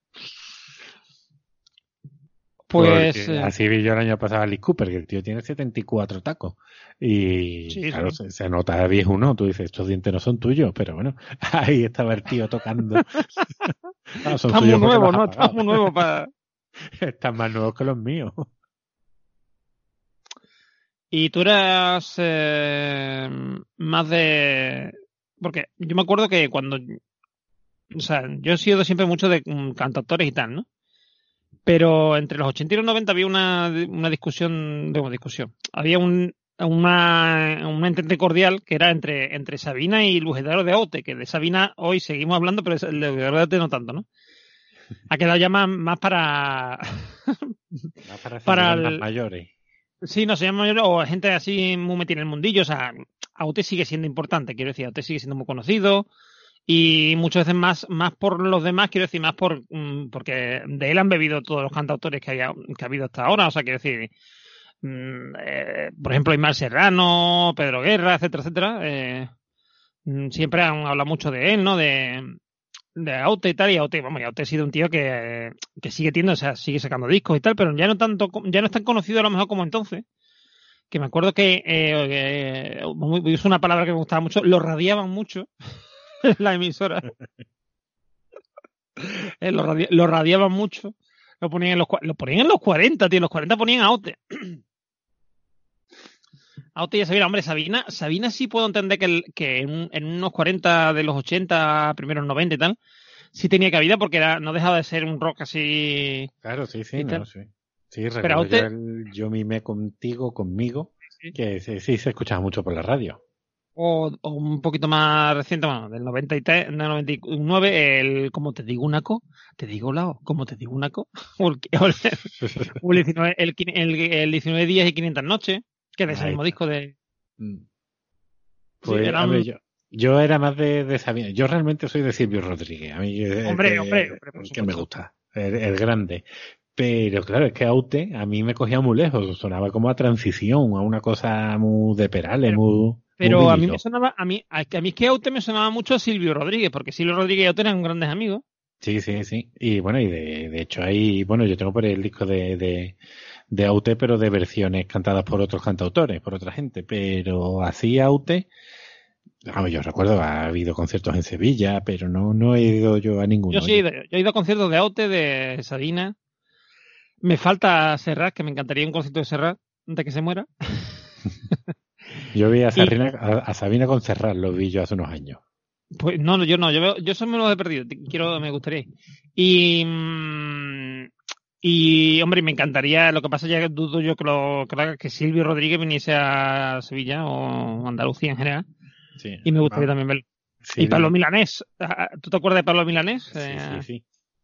Pues así vi yo el año pasado a Alice Cooper, que el tío tiene 74 tacos. Y claro, se nota viejo, ¿no? Tú dices, estos dientes no son tuyos, pero bueno, ahí estaba el tío tocando. Está muy nuevo, ¿no? Está muy nuevo para... Están más nuevos que los míos. Y tú eras más de... Porque yo me acuerdo que cuando... O sea, yo he sido siempre mucho de cantautores y tal, ¿no? Pero entre los 80 y los 90 había una discusión... Había un entente cordial que era entre Sabina y Luis Eduardo de Aute, que de Sabina hoy seguimos hablando, pero el de Luis Eduardo de Aute no tanto, ¿no? Ha quedado ya más para... para los mayores. Sí, no se llama mayor o gente así muy metida en el mundillo. O sea, Aute sigue siendo importante, quiero decir, Aute sigue siendo muy conocido Y muchas veces más por los demás, quiero decir, más porque de él han bebido todos los cantautores que ha habido hasta ahora. O sea, quiero decir, por ejemplo, Ismael Serrano, Pedro Guerra, etcétera, etcétera. Siempre han hablado mucho de él, ¿no? De Aute y tal, y Aute ha sido un tío que sigue o sea, sigue sacando discos y tal, pero ya no es tan conocido a lo mejor como entonces. Que me acuerdo que es una palabra que me gustaba mucho, lo radiaban mucho en la emisora. Lo radiaban mucho. Lo ponían en los 40, tío. En los 40 ponían a Aute. Aute y Sabina. Hombre, Sabina sí puedo entender que en unos 40 de los 80, primeros 90 y tal, sí tenía cabida porque no dejaba de ser un rock así. Claro, sí. Sí, pero Aute, yo mimé conmigo, sí. Que sí se escuchaba mucho por la radio. O un poquito más reciente, bueno, del 93, del 99, el ¿cómo te digo una co? ¿Te digo lao? ¿Cómo te digo una co? O el 19 días y 500 noches, que es el mismo disco de... Pues, a ver, yo era más de Sabina. Yo realmente soy de Silvio Rodríguez. A mí hombre, que me gusta, el grande. Pero claro, es que Aute a mí me cogía muy lejos, sonaba como a transición, a una cosa muy de Perales, pero a mí me sonaba, a mí es que Aute me sonaba mucho a Silvio Rodríguez, porque Silvio Rodríguez y Aute eran grandes amigos. Sí. Y bueno, y de hecho ahí, bueno, yo tengo por ahí el disco de Aute, pero de versiones cantadas por otros cantautores, por otra gente, pero así Aute, yo recuerdo, ha habido conciertos en Sevilla, pero no he ido yo a ninguno. Yo sí, yo he ido a conciertos de Aute, de Sabina. Me falta Serrat, que me encantaría un concierto de Serrat antes que se muera. Yo vi a Sabina con Serrat, lo vi yo hace unos años. Pues no, yo no, yo eso me lo he perdido, me gustaría. Y hombre, me encantaría, lo que pasa ya que dudo yo que Silvio Rodríguez viniese a Sevilla o Andalucía en general. Sí, y me gustaría también verlo. Sí. Y Pablo Milanés, ¿tú te acuerdas de Pablo Milanés? Sí.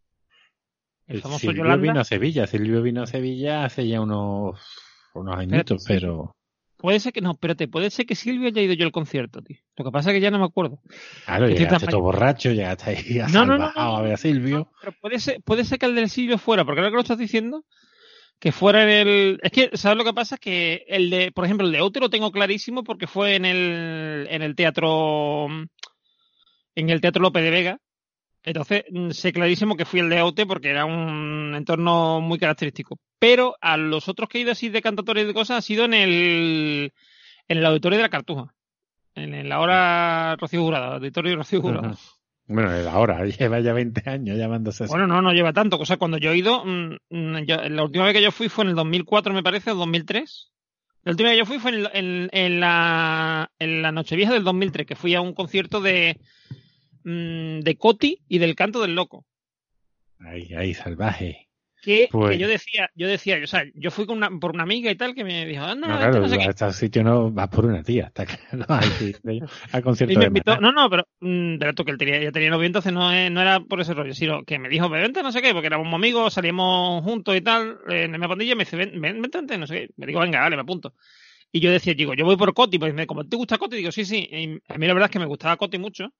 El famoso Silvio Yolanda. Silvio vino a Sevilla hace ya unos añitos, pero... Puede ser que no, espérate, puede ser que Silvio haya ido yo al concierto, tío. Lo que pasa es que ya no me acuerdo. Claro, llegaste todo borracho, llegaste ahí a ver a Silvio. No, pero puede ser que el del Silvio fuera, porque ahora que lo estás diciendo, que fuera en el... Es que, ¿sabes lo que pasa? Es que por ejemplo, el de Aute lo tengo clarísimo porque fue en el teatro López de Vega. Entonces, sé clarísimo que fui el de Aute porque era un entorno muy característico. Pero a los otros que he ido así de cantautores y de cosas ha sido en el auditorio de la Cartuja. En la hora Rocío Jurado, auditorio Rocío Jurado. Bueno, en la hora, lleva ya 20 años llamándose así. Bueno, no lleva tanto. O sea, cuando yo he ido, la última vez que yo fui fue en el 2004, me parece, o 2003. La última vez que yo fui fue en la Nochevieja del 2003, que fui a un concierto de Coti y del Canto del Loco. Ahí, salvaje. Que yo decía, o sea, yo fui por una amiga y tal que me dijo, claro, no sé a este sitio no vas por una tía, está claro, al concierto de invitó, pero que él ya tenía novio, entonces no era por ese rollo, sino que me dijo, vente, no sé qué, porque éramos amigos, salíamos juntos y tal, en la pandilla, me dice, vente, no sé qué, me digo, venga, vale, me apunto. Y yo decía, digo, yo voy por Coti, pues como te gusta Coti, digo, sí, y a mí la verdad es que me gustaba Coti mucho.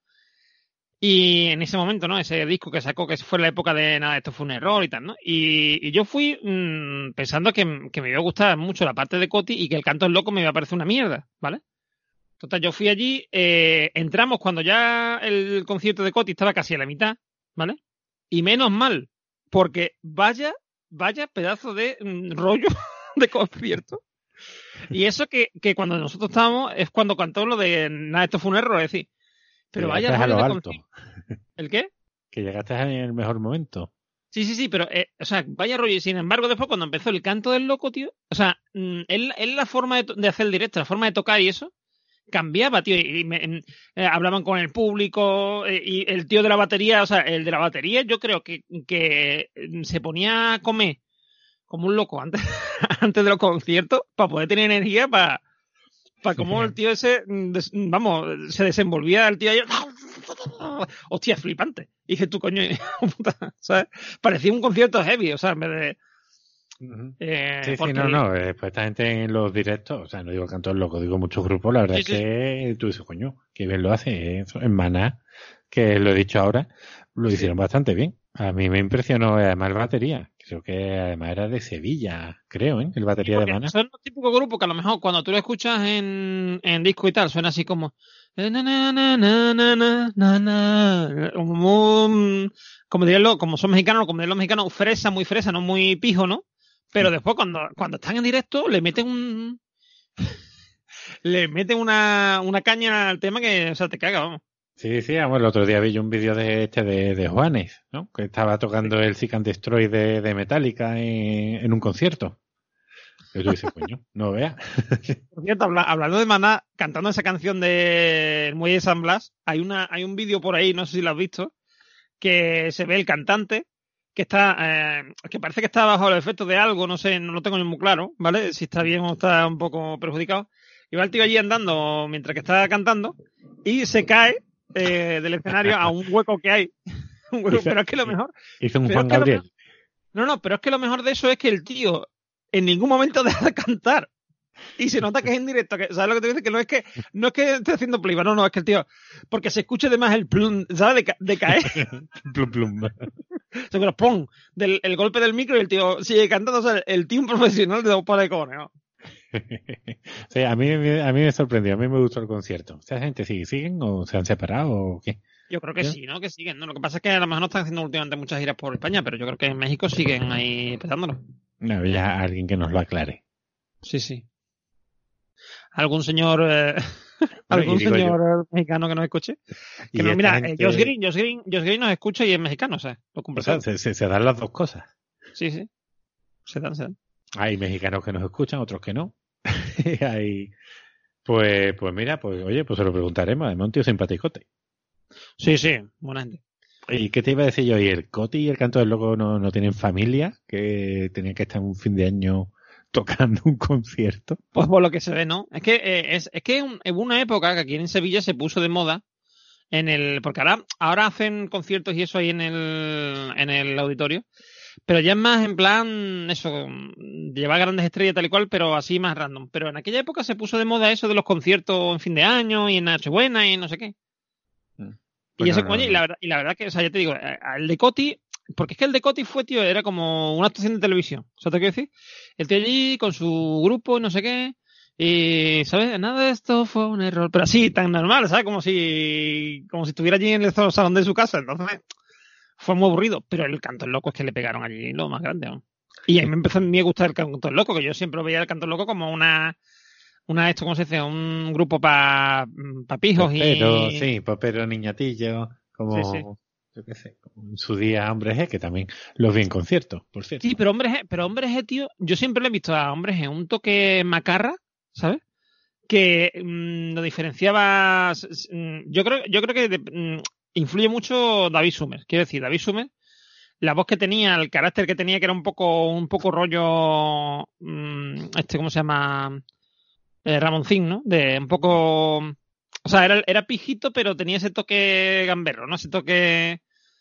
Y en ese momento, ¿no? Ese disco que sacó, que fue la época de nada, esto fue un error y tal, ¿no? Y yo fui pensando que me iba a gustar mucho la parte de Coti y que el Canto del Loco me iba a parecer una mierda, ¿vale? Total, yo fui allí, entramos cuando ya el concierto de Coti estaba casi a la mitad, ¿vale? Y menos mal, porque vaya pedazo de rollo de concierto. Y eso que cuando nosotros estábamos es cuando cantó lo de nada, esto fue un error, es decir. Pero vaya rollo de alto. ¿El qué? Que llegaste en el mejor momento. Sí, pero, o sea, vaya rollo. Y sin embargo, después cuando empezó el Canto del Loco, tío, o sea, él la forma de hacer el directo, la forma de tocar y eso, cambiaba, tío. Y hablaban con el público y el tío de la batería, o sea, el de la batería yo creo que se ponía a comer como un loco antes de los conciertos para poder tener energía para cómo el tío ese, se desenvolvía el tío ahí. Hostia, flipante. Y dije, tú, coño, ¿sabes? Parecía un concierto heavy, o sea, en vez de... Pues esta gente en los directos, o sea, no digo Canto del Loco, digo muchos grupos, la verdad es que tú dices, coño, que bien lo hace, eso, en Maná, que lo he dicho ahora, lo hicieron bastante bien. A mí me impresionó además el batería. Creo que además era de Sevilla, creo, ¿eh? El batería de Mana. Son los típicos grupos que a lo mejor cuando tú lo escuchas en disco y tal, suena así como... Como dirían como son mexicanos, como dirían los mexicanos, fresa, muy fresa, no muy pijo, ¿no? Pero después cuando están en directo le meten una caña al tema que, o sea, te caga, vamos. Sí, vamos, el otro día vi yo un vídeo de Juanes, ¿no? Que estaba tocando el Seek and Destroy de Metallica en un concierto. Y tú dices, coño, no veas. Por cierto, hablando de Maná, cantando esa canción de El Muelle de San Blas, hay un vídeo por ahí, no sé si lo has visto, que se ve el cantante que está, que parece que está bajo el efecto de algo, no sé, no lo tengo muy claro, ¿vale? Si está bien o está un poco perjudicado. Y va el tío allí andando mientras que está cantando y se cae del escenario a un hueco que hay. Pero es que lo mejor... Hizo un Juan Gabriel. No, pero es que lo mejor de eso es que el tío en ningún momento deja de cantar. Y se nota que es en directo, que, ¿sabes lo que te dice? Que no es que esté haciendo pliva, no, es que el tío, porque se escucha además el plum, ¿sabes? De caer. plum. Seguro, plum, el golpe del micro y el tío sigue cantando, o sea, el tío un profesional de dos pares de cojones, ¿no? Sí, a mí me sorprendió, a mí me gustó el concierto. ¿Esta gente siguen o se han separado o qué? Yo creo que sí, ¿no? Que siguen, ¿no? Lo que pasa es que a lo mejor no están haciendo últimamente muchas giras por España, pero yo creo que en México siguen ahí petándolo. No, ya alguien que nos lo aclare. Sí. Algún señor mexicano que nos escuche. Que no, mira, gente... Josh Green nos escucha y es mexicano, o sea, lo conversamos. O sea, se dan las dos cosas. Sí. Se dan. Hay mexicanos que nos escuchan, otros que no. Hay... Pues mira, oye, pues se lo preguntaremos. Además, un tío simpaticote. Sí, buena gente. ¿Y qué te iba a decir yo? ¿Y el Coti y el Canto del Loco no tienen familia? Que tenían que estar en un fin de año tocando un concierto. Pues por lo que se ve, ¿no? Es que hubo una época que aquí en Sevilla se puso de moda porque ahora hacen conciertos y eso ahí en el auditorio, pero ya es más en plan eso, llevar grandes estrellas tal y cual, pero así más random. Pero en aquella época se puso de moda eso de los conciertos en fin de año y en Nochebuena y no sé qué. Pues y eso, coño, y la verdad que, o sea, ya te digo, el de Coti, porque es que el de Coti fue, tío, era como una actuación de televisión. ¿Sabes lo que quiero decir? El tío allí con su grupo y no sé qué. Y, ¿sabes? Nada de esto fue un error. Pero así, tan normal, ¿sabes? Como si estuviera allí en el salón de su casa. Entonces, fue muy aburrido. Pero el Canto del Loco es que le pegaron allí lo más grande, ¿no? Y a mí me empezó a mí a gustar el Canto del Loco, que yo siempre veía el Canto del Loco como esto, ¿cómo se dice? Un grupo para pijos popero, y... Sí, popero niñatillo, como... Sí. Yo qué sé, como en su día Hombres G, que también los vi en conciertos, por cierto. Sí, pero Hombres G, tío, yo siempre le he visto a Hombres G un toque macarra, ¿sabes? Que lo diferenciaba... Yo creo que influye mucho David Summers. Quiero decir, David Summers, la voz que tenía, el carácter que tenía, que era un poco rollo... ¿cómo se llama? Ramoncín, ¿no? De un poco... O sea, era pijito, pero tenía ese toque gamberro, ¿no? Ese toque...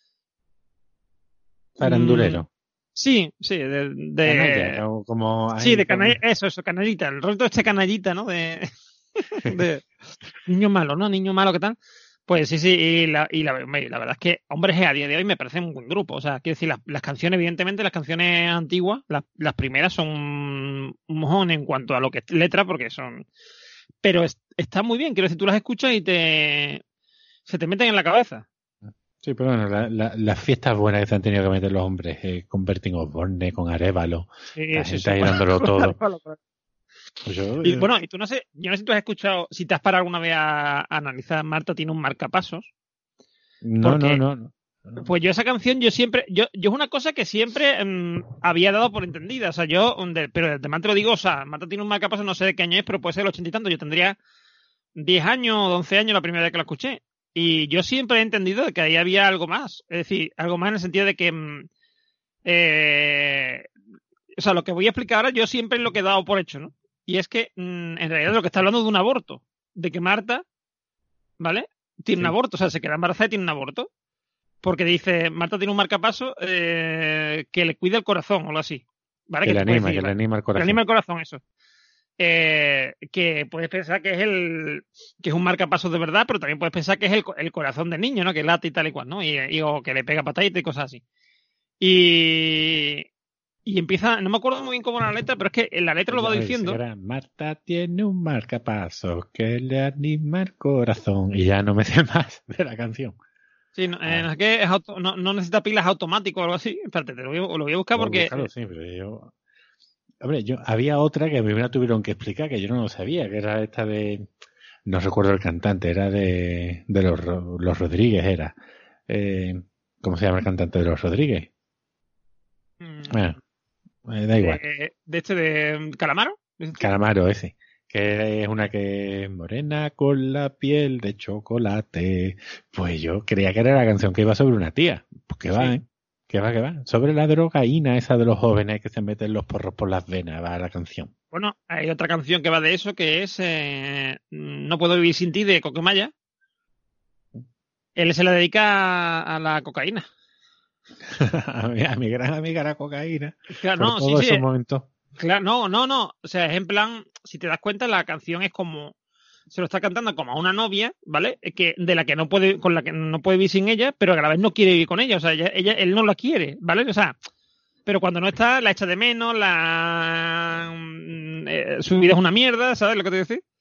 Farandulero. Sí, canalla, como... Sí, de canallita, eso, canallita. El rol de este canallita, ¿no? De niño malo, ¿no? Niño malo, ¿qué tal? Pues sí, y la verdad es que Hombres G a día de hoy me parece un buen grupo. O sea, quiero decir, las canciones, evidentemente, las canciones antiguas, las primeras son un mojón en cuanto a lo que es letra, porque son... Pero está muy bien, quiero decir, tú las escuchas y se te meten en la cabeza. Sí, pero bueno, las fiestas buenas que se han tenido que meter los hombres, con Bertín Osborne, con Arévalo, la gente ahí dándolo todo. Pues y bueno, y tú no sé, yo no sé si tú has escuchado, si te has parado alguna vez a analizar, Marta tiene un marcapasos. No. Pues yo esa canción, yo es una cosa que siempre había dado por entendida, o sea, pero de más te lo digo, o sea, Marta tiene un marcapasos, no sé de qué año es, pero puede ser el 80 y tanto, yo tendría 10 años o 11 años la primera vez que la escuché. Y yo siempre he entendido que ahí había algo más, es decir, algo más en el sentido de que o sea, lo que voy a explicar ahora yo siempre lo que he dado por hecho, ¿no? Y es que, en realidad, lo que está hablando de un aborto. De que Marta, ¿vale? Tiene un aborto. O sea, se queda embarazada y tiene un aborto. Porque dice, Marta tiene un marcapaso que le cuida el corazón o algo así. ¿Vale? Que le anima el corazón. Que le anima el corazón, eso. que puedes pensar que es un marcapasos de verdad, pero también puedes pensar que es el corazón del niño, ¿no? Que late y tal y cual, ¿no? O que le pega patadita y cosas así. Y empieza, no me acuerdo muy bien cómo era la letra, pero es que en la letra lo va diciendo. Marta tiene un marcapasos que le anima el corazón. Y ya no me sé más de la canción. Sí, no es que no necesita pilas automático o algo así. Espérate, lo voy a buscar porque. Buscarlo, sí, pero yo. Hombre, había otra que a mí me la tuvieron que explicar, que yo no lo sabía, que era esta de. No recuerdo el cantante, era de los Rodríguez, era. ¿Cómo se llama el cantante de los Rodríguez? Bueno, da igual. ¿De Calamaro? Calamaro, ese. Que es una que morena con la piel de chocolate. Pues yo creía que era la canción que iba sobre una tía. Pues que va, ¿eh? Que va. Sobre la drogaína esa de los jóvenes que se meten los porros por las venas, va la canción. Bueno, hay otra canción que va de eso, que es No puedo vivir sin ti, de Coquemaya. Él se la dedica a la cocaína. a mi gran amiga la cocaína. Claro, por todos esos momentos. Claro, no. O sea, es en plan, si te das cuenta, la canción es como, se lo está cantando como a una novia, ¿vale? Con la que no puede vivir sin ella, pero a la vez no quiere vivir con ella. O sea, él no la quiere, ¿vale? O sea, pero cuando no está, la echa de menos, su vida es una mierda, ¿sabes lo que te voy a decir?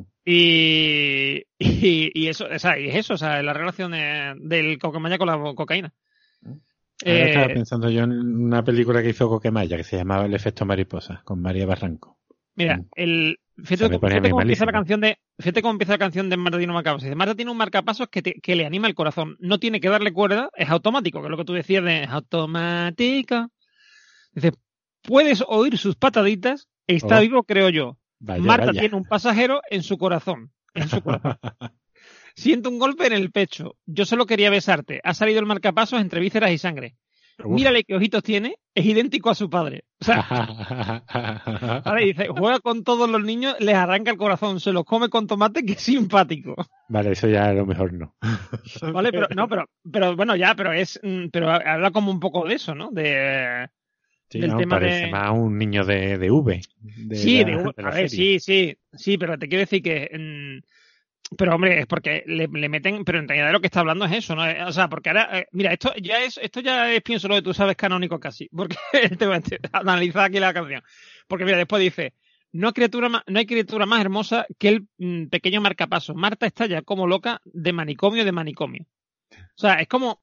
Y eso, o sea, y es eso, o sea, la relación del Coquemaya con la cocaína. Ahora estaba pensando yo en una película que hizo Coquemaya que se llamaba El efecto mariposa, con María Barranco. Mira, fíjate cómo empieza la canción de Marta tiene un marcapasos. Dice, Marta tiene un marcapasos que le anima el corazón. No tiene que darle cuerda, es automático, que es lo que tú decías de automática. Dice, puedes oír sus pataditas, está vivo, creo yo. Marta tiene un pasajero en su corazón. Siento un golpe en el pecho. Yo solo quería besarte. Ha salido el marcapasos entre vísceras y sangre. Mírale qué ojitos tiene. Es idéntico a su padre. O sea, vale, dice, juega con todos los niños, les arranca el corazón, se los come con tomate, que es simpático. Vale, eso ya a lo mejor no. Vale, pero bueno, ya, pero habla como un poco de eso, ¿no? Del tema parece más un niño de V. Sí, de V. A ver, sí, pero te quiero decir que pero hombre, es porque le meten, pero en realidad lo que está hablando es eso, ¿no? O sea, porque ahora, mira, esto ya es, pienso lo que tú sabes, canónico casi, porque analiza aquí la canción. Porque mira, después dice, no hay criatura más hermosa que el pequeño marcapasos. Marta está ya como loca de manicomio. O sea, es como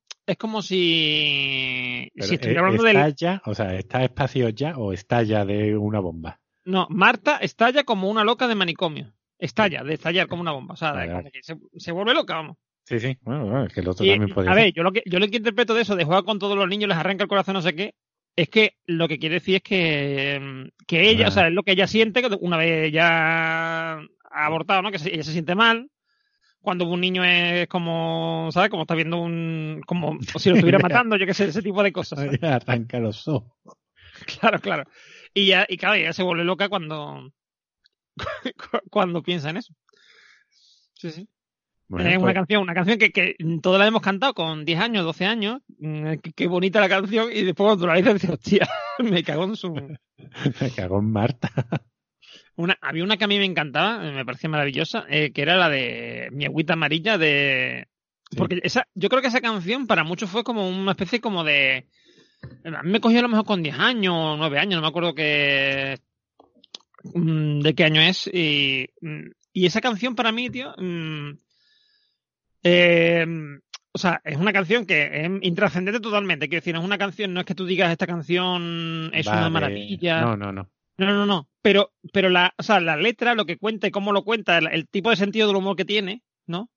si estuviera hablando ¿Estalla? O sea, ¿está espacio ya o estalla de una bomba? No, Marta estalla como una loca de manicomio. Estalla, de estallar como una bomba. O sea, como que se vuelve loca, vamos. Sí. Bueno, es que el otro también puede ser. A ver, yo lo que interpreto de eso, de jugar con todos los niños, les arranca el corazón, no sé qué, es que lo que quiere decir es que ella, o sea, es lo que ella siente una vez ya ha abortado, ¿no? Que ella se siente mal. Cuando un niño es como, ¿sabes? Como está viendo como si lo estuviera matando, yo qué sé, ese tipo de cosas. ¿Sabes? Arranca los ojos. Claro. Y claro, ella se vuelve loca cuando piensa en eso. Sí. Bueno, es una canción que todos la hemos cantado con 10 años, 12 años. Qué bonita la canción. Y después cuando la dices, hostia, me cago en su... Me cago en Marta. Había una que a mí me encantaba, me parecía maravillosa, que era la de Mi agüita amarilla de... Sí. Porque yo creo que esa canción para muchos fue como una especie como de... A mí me cogió a lo mejor con 10 años, 9 años, no me acuerdo de qué año es. Y esa canción para mí, tío... o sea, es una canción que es intrascendente totalmente. Quiero decir, no es una canción, no es que tú digas esta canción es una maravilla. No. Pero o sea, la letra, lo que cuenta y cómo lo cuenta, el tipo de sentido del humor que tiene, ¿no?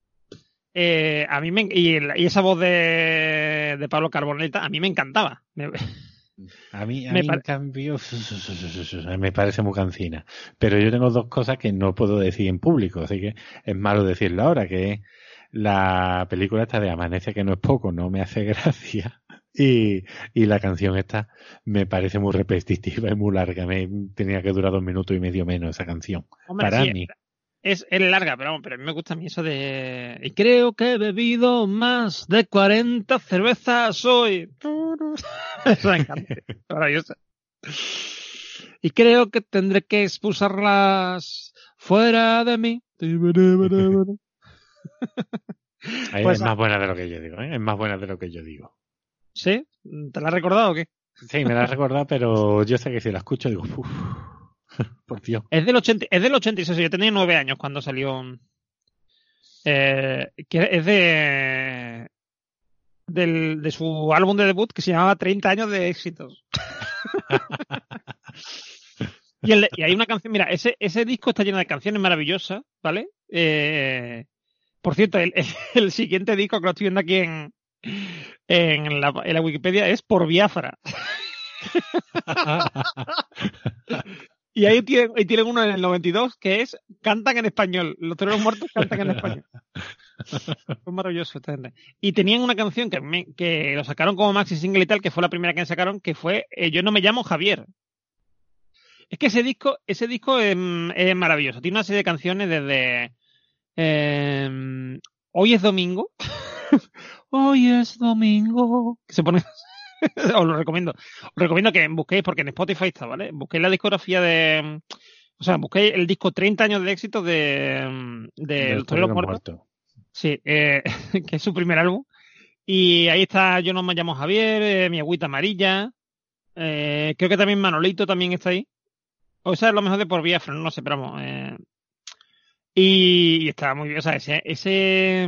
A mí y esa voz de Pablo Carbonell, a mí me encantaba. A mí en cambio me parece muy cansina. Pero yo tengo dos cosas que no puedo decir en público, así que es malo decirlo ahora, que es la película esta de Amanece, que no es poco, no me hace gracia. Y la canción esta me parece muy repetitiva y muy larga. Tenía que durar 2 minutos y medio menos esa canción. Hombre, para mí. Es larga, pero a mí me gusta a mí eso de... Y creo que he bebido más de 40 cervezas hoy. Eso me encanta. Maravilloso. Y creo que tendré que expulsarlas fuera de mí. Pues, es más buena de lo que yo digo, ¿eh? Es más buena de lo que yo digo. ¿Sí? ¿Te la has recordado o qué? Sí, me la has recordado, pero yo sé que si la escucho digo, uff, por Dios. Es del 86, yo tenía 9 años cuando salió. Que es de su álbum de debut que se llamaba 30 años de éxitos. y hay una canción, mira, ese disco está lleno de canciones maravillosas, ¿vale? Por cierto, el siguiente disco que lo estoy viendo aquí en la Wikipedia es Por Biafra. Y ahí tienen uno en el 92 que es Cantan en español. Los toreros muertos cantan en español. Fue maravilloso esta gente. Y tenían una canción que lo sacaron como maxi single y tal, que fue la primera que sacaron, que fue Yo no me llamo Javier. Es que ese disco es maravilloso. Tiene una serie de canciones desde Hoy es domingo. Hoy es domingo. Que se pone... Os lo recomiendo. Os recomiendo que busquéis, porque en Spotify está, ¿vale? Busquéis la discografía de... O sea, busquéis el disco 30 años de éxito de Los Toreros Muertos. Sí, que es su primer álbum. Y ahí está Yo no me llamo Javier, Mi agüita amarilla. Creo que también Manolito también está ahí. O sea, es lo mejor de Por Biafra, no sé, pero vamos. Y está muy bien. O sea, ese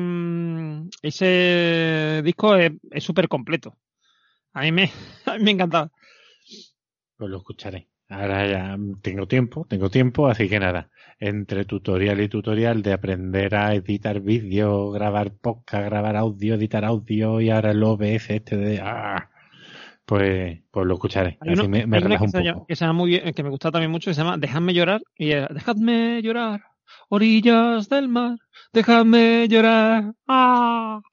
disco es súper completo. A mí me encantaba. Pues lo escucharé. Ahora ya tengo tiempo, así que nada. Entre tutorial y tutorial de aprender a editar vídeo, grabar podcast, grabar audio, editar audio y ahora el OBS pues lo escucharé. Así me relajo un poco. Que se llama muy bien, que me gusta también mucho, que se llama Dejadme llorar. Y dejadme llorar, orillas del mar, dejadme llorar. ¡Ah!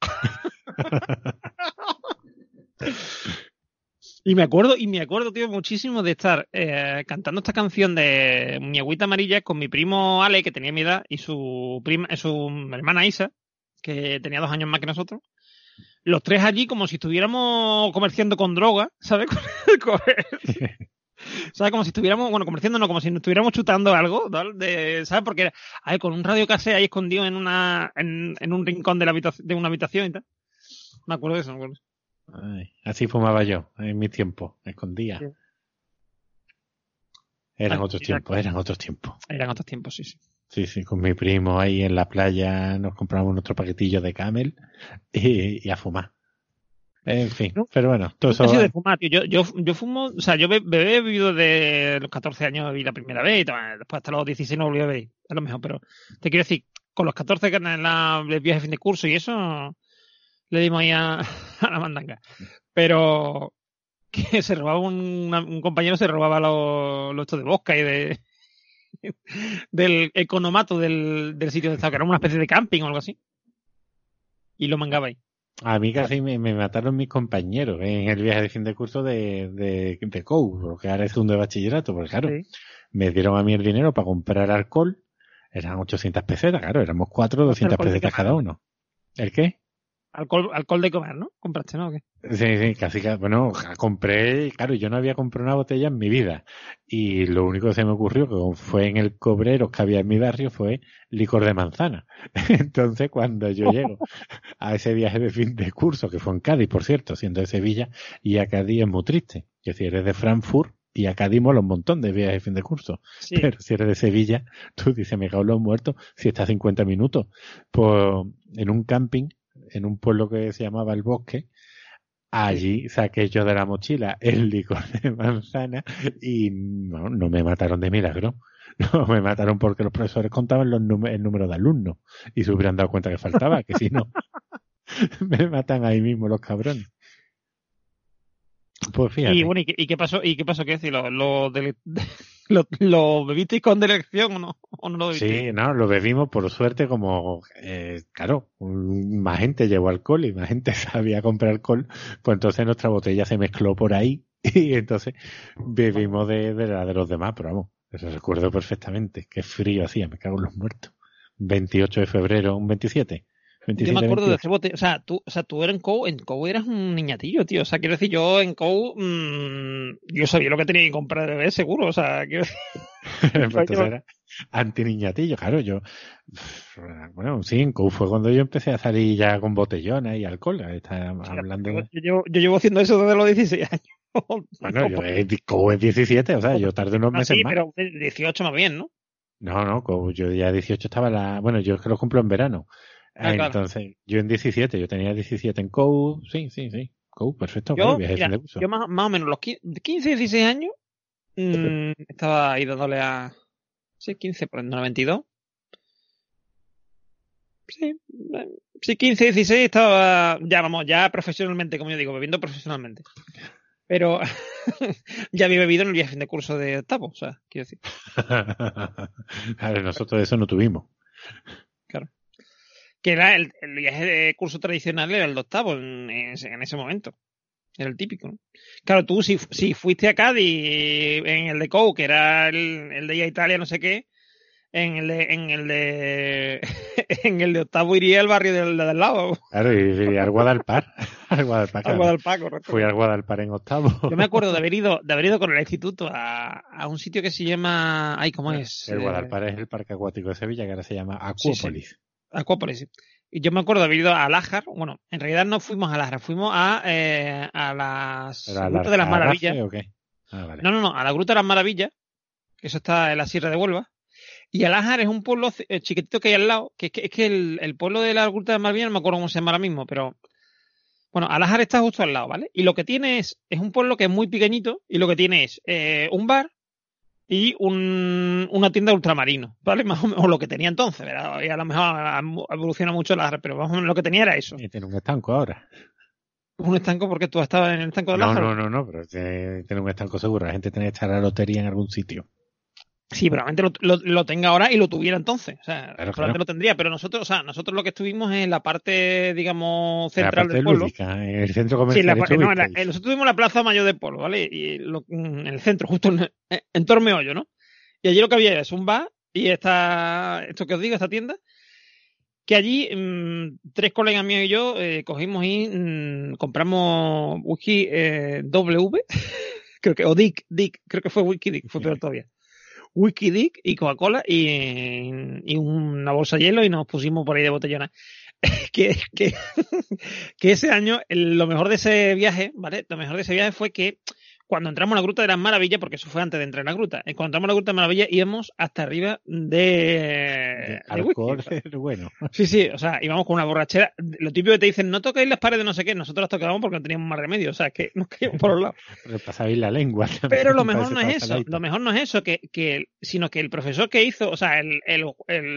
Y me acuerdo, tío, muchísimo de estar cantando esta canción de Mi agüita amarilla con mi primo Ale, que tenía mi edad, y su hermana Isa, que tenía 2 años más que nosotros. Los tres allí como si estuviéramos comerciando con droga, ¿sabes? ¿Sabes? Como si estuviéramos, comerciando no, como si nos estuviéramos chutando algo, ¿no? ¿Sabes? Porque era con un radio casero ahí escondido en un rincón de una habitación y tal. Me acuerdo de eso, me acuerdo. Ay, así fumaba yo en mi tiempo, me escondía. Sí. Eran otros tiempos. Eran otros tiempos, sí. Sí, con mi primo ahí en la playa nos compramos otro paquetillo de Camel y a fumar. En fin, pero bueno, todo eso. Ha sido de fumar, tío. Yo fumo, o sea, yo he bebido de los 14 años bebí la primera vez y después hasta los 16 no volví a beber, a lo mejor, pero te quiero decir, con los 14 que en el viaje de fin de curso y eso le dimos ahí a la mandanga. Pero que se robaba un compañero se robaba los estos de vodka y del economato del sitio de estado, que era una especie de camping o algo así. Y lo mangaba ahí. A mí casi me mataron mis compañeros en el viaje de fin de curso de COU, porque ahora es segundo de bachillerato, porque claro, sí. Me dieron a mí el dinero para comprar alcohol, eran 800 pesetas, claro, éramos 4, 200 pesetas cada uno. ¿El qué? Alcohol de comer, ¿no? ¿Compraste, no? ¿O qué? Sí, casi, bueno, compré, claro, yo no había comprado una botella en mi vida. Y lo único que se me ocurrió, que fue en el Cobreros que había en mi barrio, fue licor de manzana. Entonces, cuando yo llego a ese viaje de fin de curso, que fue en Cádiz, por cierto, siendo de Sevilla, y a Cádiz es muy triste. Es decir, eres de Frankfurt y a Cádiz mola un montón de viajes de fin de curso. Sí. Pero si eres de Sevilla, tú dices, me cago en los muertos, si estás 50 minutos. Pues en un camping, en un pueblo que se llamaba El Bosque, allí saqué yo de la mochila el licor de manzana y no me mataron de milagro. No me mataron porque los profesores contaban el número de alumnos y se hubieran dado cuenta que faltaba, que si no, me matan ahí mismo los cabrones. Pues fíjate. Y bueno, ¿y qué pasó? ¿Y qué pasó? ¿Qué decir? ¿Lo bebisteis con dirección o no lo bebisteis? Sí, no, lo bebimos por suerte como, claro, más gente llevó alcohol y más gente sabía comprar alcohol, pues entonces nuestra botella se mezcló por ahí y entonces bebimos de la de los demás, pero vamos, eso recuerdo perfectamente, qué frío hacía, me cago en los muertos. 28 de febrero, un 27, Yo me acuerdo 28. De ese bote, o sea, tú eras en COU eras un niñatillo, tío. O sea, quiero decir, yo en COU yo sabía lo que tenía que comprar de bebé, seguro. O sea, quiero decir. Pues entonces era anti-niñatillo, claro, yo. Bueno, sí, en COU fue cuando yo empecé a salir ya con botellones y alcohol. Hablando. Yo llevo haciendo eso desde los 16 años. Bueno, COU es 17, o sea, yo tardé unos meses sí, más. Pero 18 más bien, ¿no? No, COU, yo ya 18 estaba bueno, yo es que lo cumplo en verano. Entonces, claro. Yo en 17, yo tenía 17 en COU, sí. COU, perfecto. Yo más o menos los 15, 16 años estaba ahí dándole a... Sí, 15, por el 92. Sí, 15, 16 estaba ya profesionalmente, como yo digo, bebiendo profesionalmente. Pero ya había bebido en el viaje de curso de octavo, o sea, quiero decir. A ver, nosotros eso no tuvimos. Claro. Que era el viaje de curso tradicional, era el de octavo en ese momento. Era el típico, ¿no? Claro, tú si fuiste a Cádiz en el de COU, que era el de Italia, no sé qué, en el de octavo iría al barrio del lado. Claro, y al Guadalpar. Al Guadalpar, correcto. Fui al Guadalpar en octavo. Yo me acuerdo de haber ido con el instituto a un sitio que se llama... Ay, ¿cómo es? El Guadalpar es el parque acuático de Sevilla, que ahora se llama Acuópolis. Sí. Acuópolis, sí. Y yo me acuerdo de haber ido a Lájar. Bueno, en realidad no fuimos a Lájar, fuimos a las Grutas de las Maravillas. ¿O qué? Vale. No, a la Gruta de las Maravillas, que eso está en la Sierra de Huelva. Y Alájar es un pueblo chiquitito que hay al lado, que es que el pueblo de la Gruta de las Maravillas, no me acuerdo cómo se llama ahora mismo, pero bueno, Alájar está justo al lado, ¿vale? Y lo que tiene es un pueblo que es muy pequeñito, y lo que tiene es un bar y una tienda de ultramarinos, ¿vale? Más o menos lo que tenía entonces, ¿verdad? Y a lo mejor evoluciona mucho Alájar, pero más o menos lo que tenía era eso. Y tiene un estanco ahora. ¿Un estanco porque tú estabas en el estanco de Alájar? No, pero tiene un estanco seguro. La gente tiene que echar la lotería en algún sitio. Sí, probablemente lo tenga ahora y lo tuviera entonces. O sea, claro. Lo tendría, pero nosotros lo que estuvimos en la parte, digamos, central del pueblo. Lúdica, en el centro comercial. Sí, nosotros tuvimos la plaza mayor del pueblo, ¿vale? Y en el centro, justo en Tormeollo, ¿no? Y allí lo que había es un bar y esto que os digo, esta tienda, que allí 3 colegas míos y yo cogimos y compramos whisky W, creo que, o Dick, creo que fue whisky Dick, fue peor todavía. Whisky Dick y Coca-Cola y una bolsa de hielo y nos pusimos por ahí de botellona. que ese año, lo mejor de ese viaje, ¿vale? Lo mejor de ese viaje fue que cuando entramos a la Gruta de las Maravillas, porque eso fue antes de entrar en la gruta, cuando entramos a la Gruta de las Maravillas íbamos hasta arriba de alcohol, whisky. Bueno. Sí, o sea, íbamos con una borrachera. Lo típico que te dicen, no toquéis las paredes, no sé qué, nosotros las tocábamos porque no teníamos más remedio, o sea, es que nos caíamos por los lados. Repasabais la lengua. Pero lo mejor no es eso, sino que el profesor que hizo, o sea, el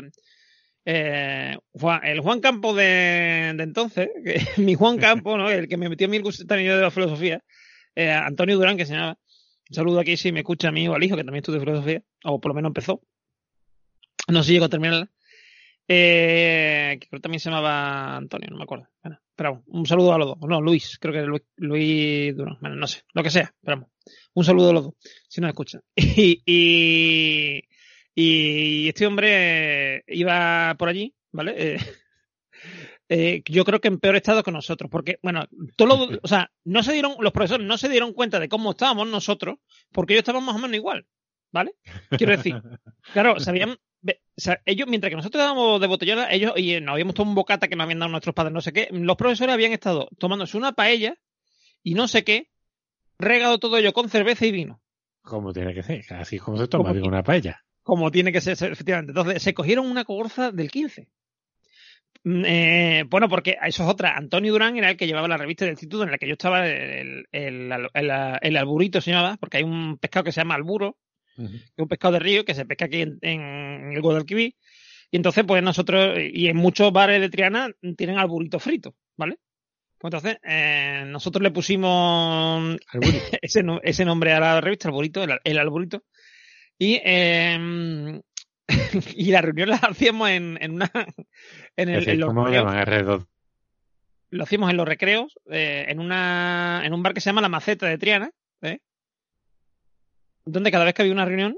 Juan Campo de entonces, mi Juan Campo, ¿no? El que me metió a mí el gusanillo de la filosofía, Antonio Durán, que se llama. Un saludo aquí si me escucha a mí o al hijo, que también estudia filosofía, o por lo menos empezó. No sé si llegó a terminarla. Que creo que también se llamaba Antonio, no me acuerdo. Bueno, pero un saludo a los dos. No, Luis, creo que Luis Durán. Bueno, no sé, lo que sea, pero un saludo a los dos, si nos escuchan. Y este hombre iba por allí, ¿vale? Yo creo que en peor estado que nosotros, porque, bueno, los profesores no se dieron cuenta de cómo estábamos nosotros, porque ellos estaban más o menos igual, ¿vale? Quiero decir, claro, ellos, mientras que nosotros estábamos de botellona, ellos, y nos habíamos tomado un bocata que nos habían dado nuestros padres, no sé qué, los profesores habían estado tomándose una paella y no sé qué, regado todo ello con cerveza y vino. Como tiene que ser, así es como se toma, digo, una paella. Como tiene que ser, efectivamente. Entonces, se cogieron una cogorza del 15. Bueno, porque eso es otra. Antonio Durán era el que llevaba la revista del instituto en la que yo estaba, el alburito se llamaba, porque hay un pescado que se llama alburo, que es un pescado de río que se pesca aquí en el Guadalquivir. Y entonces, pues nosotros, y en muchos bares de Triana tienen alburito frito, ¿vale? Pues entonces, nosotros le pusimos ese nombre a la revista, alburito, el alburito. Y la reunión la hacíamos ¿cómo lo llaman? Alrededor. Lo hacíamos en los recreos, en un bar que se llama La Maceta de Triana, donde cada vez que había una reunión,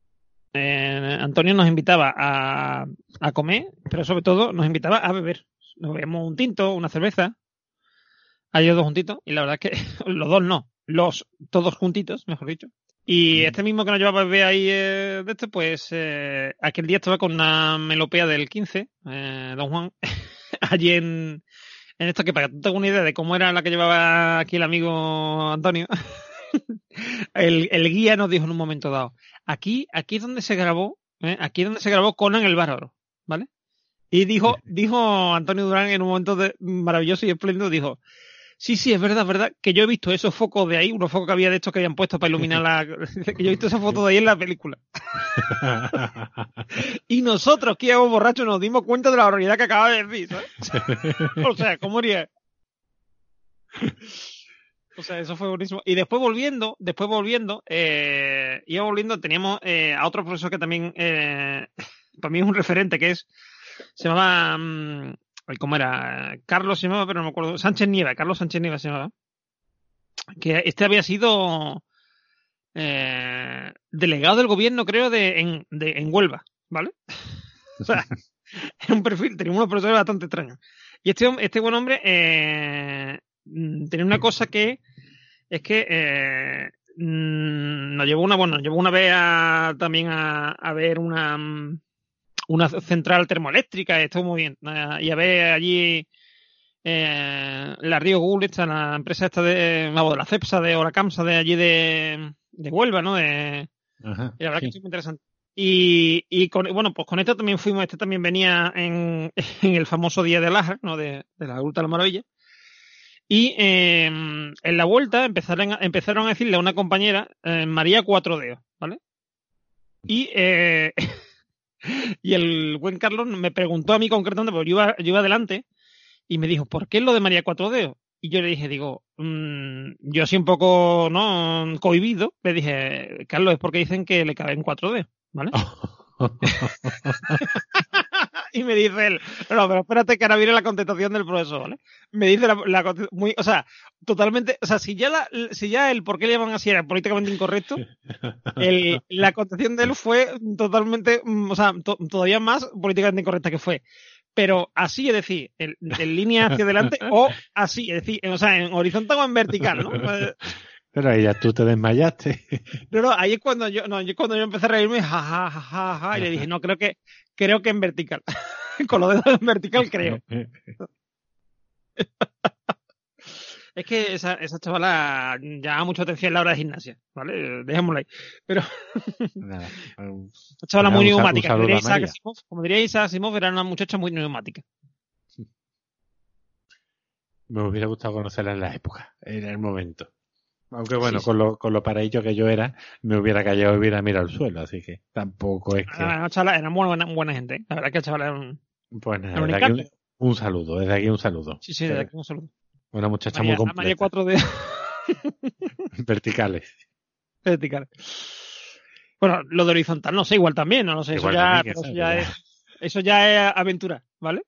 Antonio nos invitaba a comer, pero sobre todo nos invitaba a beber. nos bebíamos un tinto, una cerveza, a ellos dos juntitos, y la verdad es que los dos no, todos juntitos, mejor dicho. Y este mismo que nos llevaba a beber ahí de este, pues aquel día estaba con una melopea del 15, don Juan, allí en esto, que para que tú tengas una idea de cómo era la que llevaba aquí el amigo Antonio, el guía nos dijo en un momento dado, aquí es donde se grabó, aquí es donde se grabó Conan el Bárbaro, ¿vale? Y dijo Antonio Durán en un momento maravilloso y espléndido, dijo, sí, es verdad, que yo he visto esos focos de ahí, unos focos que había de estos que habían puesto para iluminar que yo he visto esa foto de ahí en la película. Y nosotros, que íbamos borrachos, nos dimos cuenta de la barbaridad que acaba de decir, ¿sabes? O sea, ¿cómo iría? O sea, eso fue buenísimo. Y después volviendo, teníamos a otro profesor que también, para mí es un referente, se llamaba... ¿cómo era? Carlos se llamaba, pero no me acuerdo. Carlos Sánchez Nieva se llamaba. Que este había sido delegado del gobierno, creo, en Huelva, ¿vale? O sea, era un perfil, tenía unos profesores bastante extraños. Y este buen hombre tenía una cosa que es que nos llevó una vez también a ver una central termoeléctrica, estuvo muy bien. Y a ver allí la Río Gul, la empresa esta de la CEPSA o la CAMSA de allí de Huelva, ¿no? Ajá, y la verdad que es muy interesante. Y con esto también fuimos, este también venía en el famoso Día de Lájar, ¿no? De la Gruta de la Maravilla. Y en la vuelta empezaron a decirle a una compañera María Cuatro Dedos, ¿vale? Y y el buen Carlos me preguntó a mí concretamente, porque yo iba adelante, y me dijo, ¿por qué lo de María Cuatro Dedos? Y yo le dije, yo así un poco, ¿no?, cohibido, le dije, Carlos, es porque dicen que le caben 4 dedos, ¿vale? Y me dice él, no, pero espérate que ahora viene la contestación del profesor, ¿vale? Me dice totalmente, o sea, si ya el por qué le llaman así era políticamente incorrecto, la contestación de él fue totalmente, o sea, todavía más políticamente incorrecta que fue. Pero así, es decir, en línea hacia adelante, o así, es decir, o sea, en horizontal o en vertical, ¿no? Pero ahí ya tú te desmayaste. No, ahí es cuando yo empecé a reírme, ja, y le dije, no, creo que en vertical. Con los dedos en vertical, creo. Es que esa chavala llama mucha atención en la hora de gimnasia, ¿vale? Dejémosla ahí. Pero nada, una chavala muy neumática. Como diría Isaac Asimov, era una muchacha muy neumática. Me hubiera gustado conocerla en la época, en el momento. Aunque bueno, sí. Con lo paraíso que yo era, me hubiera callado y hubiera mirado al suelo, así que tampoco es que... Era muy buena gente, ¿eh? La verdad que el chaval era un... Pues nada, desde aquí un saludo, desde aquí un saludo. Sí, desde aquí un saludo. Una muchacha muy completa. María 4D. Verticales. Bueno, lo de horizontal no sé, igual también, no sé, eso ya es aventura, ¿vale?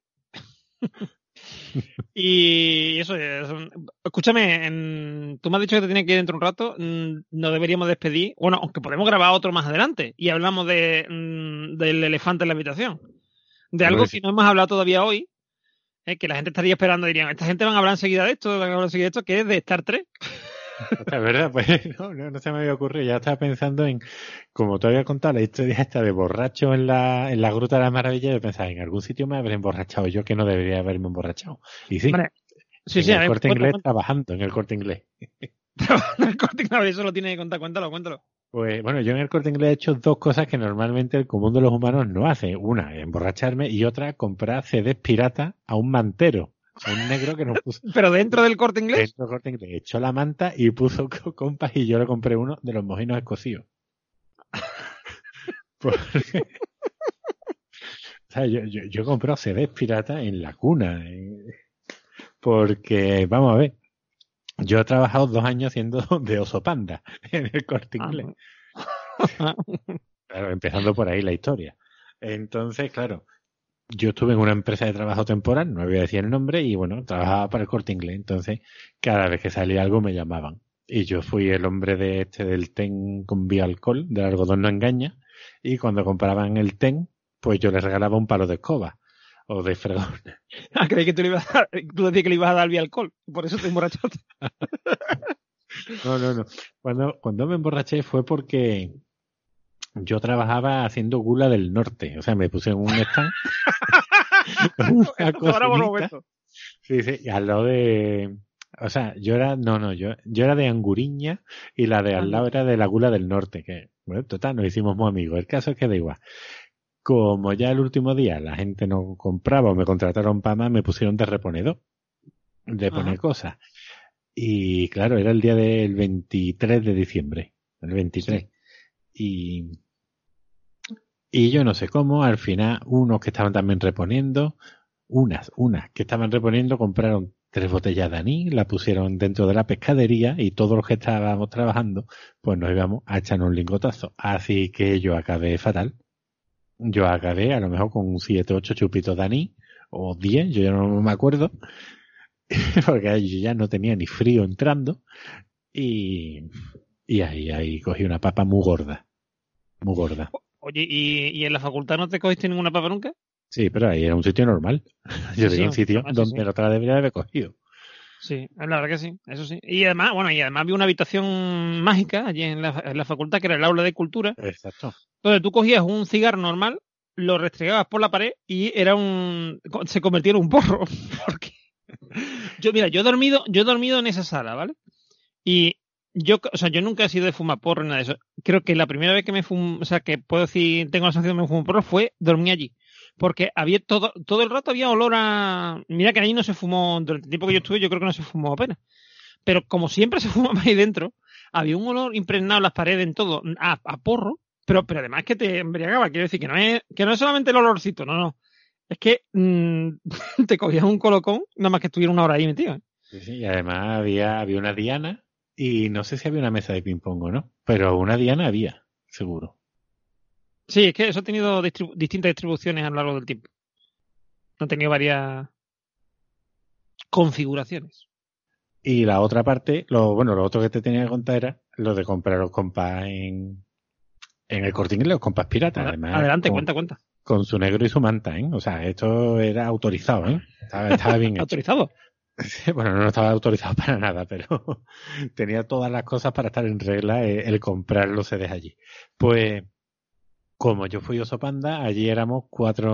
Y eso, escúchame, tú me has dicho que te tienes que ir dentro de un rato, no deberíamos despedir, bueno, aunque podemos grabar otro más adelante y hablamos del elefante en la habitación, de algo que no hemos hablado todavía hoy, que la gente estaría esperando, dirían, esta gente van a hablar enseguida de esto, que es de Star Trek. Es verdad, pues no se me había ocurrido, ya estaba pensando en, como te había contado la historia esta de borracho en la Gruta de la Maravilla, yo pensaba, en algún sitio me habré emborrachado yo que no debería haberme emborrachado. Y sí, vale. En el Corte Inglés, trabajando en el Corte Inglés. Trabajando en el Corte Inglés, eso lo tiene que contar, cuéntalo. Pues bueno, yo en el Corte Inglés he hecho 2 cosas que normalmente el común de los humanos no hace. Una, emborracharme, y otra, comprar CDs pirata a un mantero. Un negro que nos puso. ¿Pero dentro del Corte Inglés? Dentro del Corte Inglés. Echó la manta y puso compas, y yo le compré uno de los mojinos escocíos. Porque... o sea, yo he comprado CDs pirata en la cuna. Porque, vamos a ver, yo he trabajado 2 años haciendo de oso panda en el Corte Inglés. Claro, empezando por ahí la historia. Entonces, claro, yo estuve en una empresa de trabajo temporal, no voy a decir el nombre, y bueno, trabajaba para el Corte Inglés. Entonces, cada vez que salía algo me llamaban. Y yo fui el hombre del ten con bioalcohol, del algodón no engaña, y cuando compraban el ten, pues yo les regalaba un palo de escoba. o de fregón. Creí que tú decías que le ibas a dar vía alcohol, por eso te emborrachaste. No. Cuando me emborraché fue porque yo trabajaba haciendo gula del norte. O sea, me puse en un stand. Una cocinita. Sí, al lado de... O sea, yo era de Anguriña y la de al lado era de la Gula del Norte, que, bueno, total, nos hicimos muy amigos. El caso es que da igual. Como ya el último día la gente no compraba o me contrataron para más, me pusieron de reponedor, de poner cosas. Y claro, era el día del 23 de diciembre, el 23. Sí. Y yo no sé cómo, al final, unos que estaban también reponiendo, unas que estaban reponiendo, compraron 3 botellas de anís, la pusieron dentro de la pescadería y todos los que estábamos trabajando, pues nos íbamos a echar un lingotazo. Así que yo acabé fatal. Yo acabé a lo mejor con 7, 8 chupitos de anís, o 10, yo ya no me acuerdo, porque yo ya no tenía ni frío entrando, y ahí cogí una papa muy gorda. Muy gorda. Oye, ¿y en la facultad no te cogiste ninguna papa nunca? Sí, pero ahí era un sitio normal. Yo digo un sitio donde otra debería haber cogido. Sí, la verdad que sí, eso sí. Y además había una habitación mágica allí en la facultad, que era el aula de cultura. Exacto. Donde tú cogías un cigarro normal, lo restregabas por la pared y se convertía en un porro. Porque yo he dormido en esa sala, ¿vale? Y yo nunca he sido de fumar porro ni nada de eso. Creo que la primera vez que que puedo decir, tengo la sensación de que me fumo porro fue dormir allí. Porque había todo el rato había olor a... Mira que allí no se fumó, durante el tiempo que yo estuve, yo creo que no se fumó apenas. Pero como siempre se fumaba ahí dentro, había un olor impregnado en las paredes, en todo, a porro, pero además que te embriagaba. Quiero decir que no es solamente el olorcito, no. Es que te cogías un colocón, nada más que estuviera una hora ahí metido. Sí, y además había una diana, y no sé si había una mesa de ping-pong o no, pero una diana había, seguro. Sí, es que eso ha tenido distintas distribuciones a lo largo del tiempo. Han tenido varias configuraciones. Y la otra parte, lo otro que te tenía que contar era lo de comprar los compas en el Corte Inglés, los compas piratas. Además, adelante, cuenta. Con su negro y su manta, ¿eh? O sea, esto era autorizado, ¿eh? Estaba bien hecho. ¿Autorizado? Bueno, no estaba autorizado para nada, pero tenía todas las cosas para estar en regla el comprar los CDs allí. Pues, como yo fui oso panda, allí éramos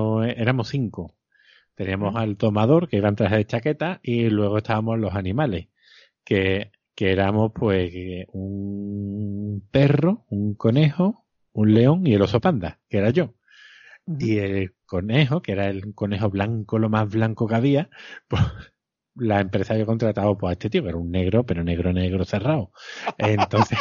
5. Teníamos al tomador, que iba en traje de chaqueta, y luego estábamos los animales, que éramos pues un perro, un conejo, un león y el oso panda, que era yo. Y el conejo, que era el conejo blanco, lo más blanco que había, pues la empresa había contratado pues, a este tío, que era un negro, pero negro cerrado. Entonces,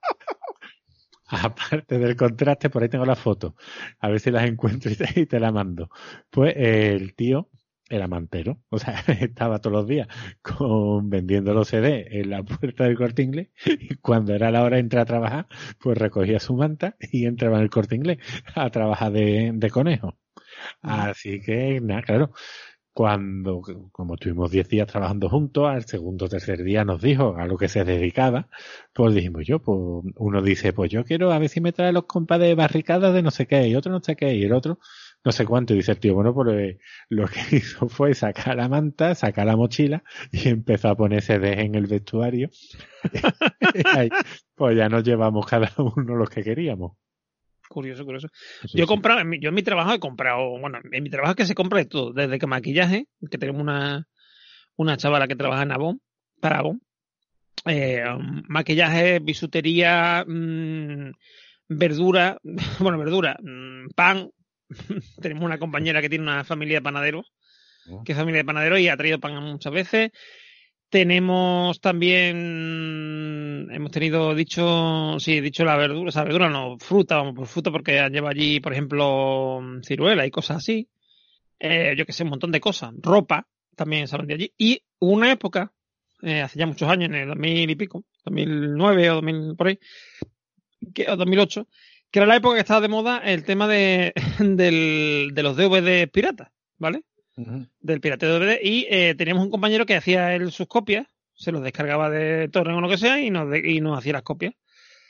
aparte del contraste, por ahí tengo la foto. A ver si las encuentro y te la mando. Pues el tío era mantero. O sea, estaba todos los días vendiendo los CD en la puerta del Corte Inglés, y cuando era la hora de entrar a trabajar, pues recogía su manta y entraba en el Corte Inglés a trabajar de conejo. Así que, nada, claro. Como estuvimos 10 días trabajando juntos, al segundo o tercer día nos dijo a lo que se dedicaba, pues dijimos uno dice, pues yo quiero a ver si me trae los compas de barricadas de no sé qué, y otro no sé qué, y el otro no sé cuánto, y dice el tío, bueno, pues lo que hizo fue sacar la manta, sacar la mochila, y empezó a poner CDs en el vestuario. Y ahí, pues ya nos llevamos cada uno los que queríamos. Curioso. Sí, yo en mi trabajo he comprado, en mi trabajo es que se compra de todo, desde que maquillaje, que tenemos una chavala que trabaja en Avon, para Avon, maquillaje, bisutería, verdura, pan. Tenemos una compañera que tiene una familia de panaderos, que es familia de panaderos y ha traído pan muchas veces. Tenemos también, dicho la verdura, o sea, verdura no, fruta, vamos por fruta, porque lleva allí, por ejemplo, ciruela y cosas así. Yo que sé, un montón de cosas. Ropa también salen de allí. Y una época, hace ya muchos años, en el 2000 y pico, 2009 o 2000 por ahí, o 2008, que era la época que estaba de moda el tema de los DVD piratas, ¿vale? Del pirateo de DVD, y teníamos un compañero que hacía él sus copias, se los descargaba de torrent o lo que sea y nos hacía las copias.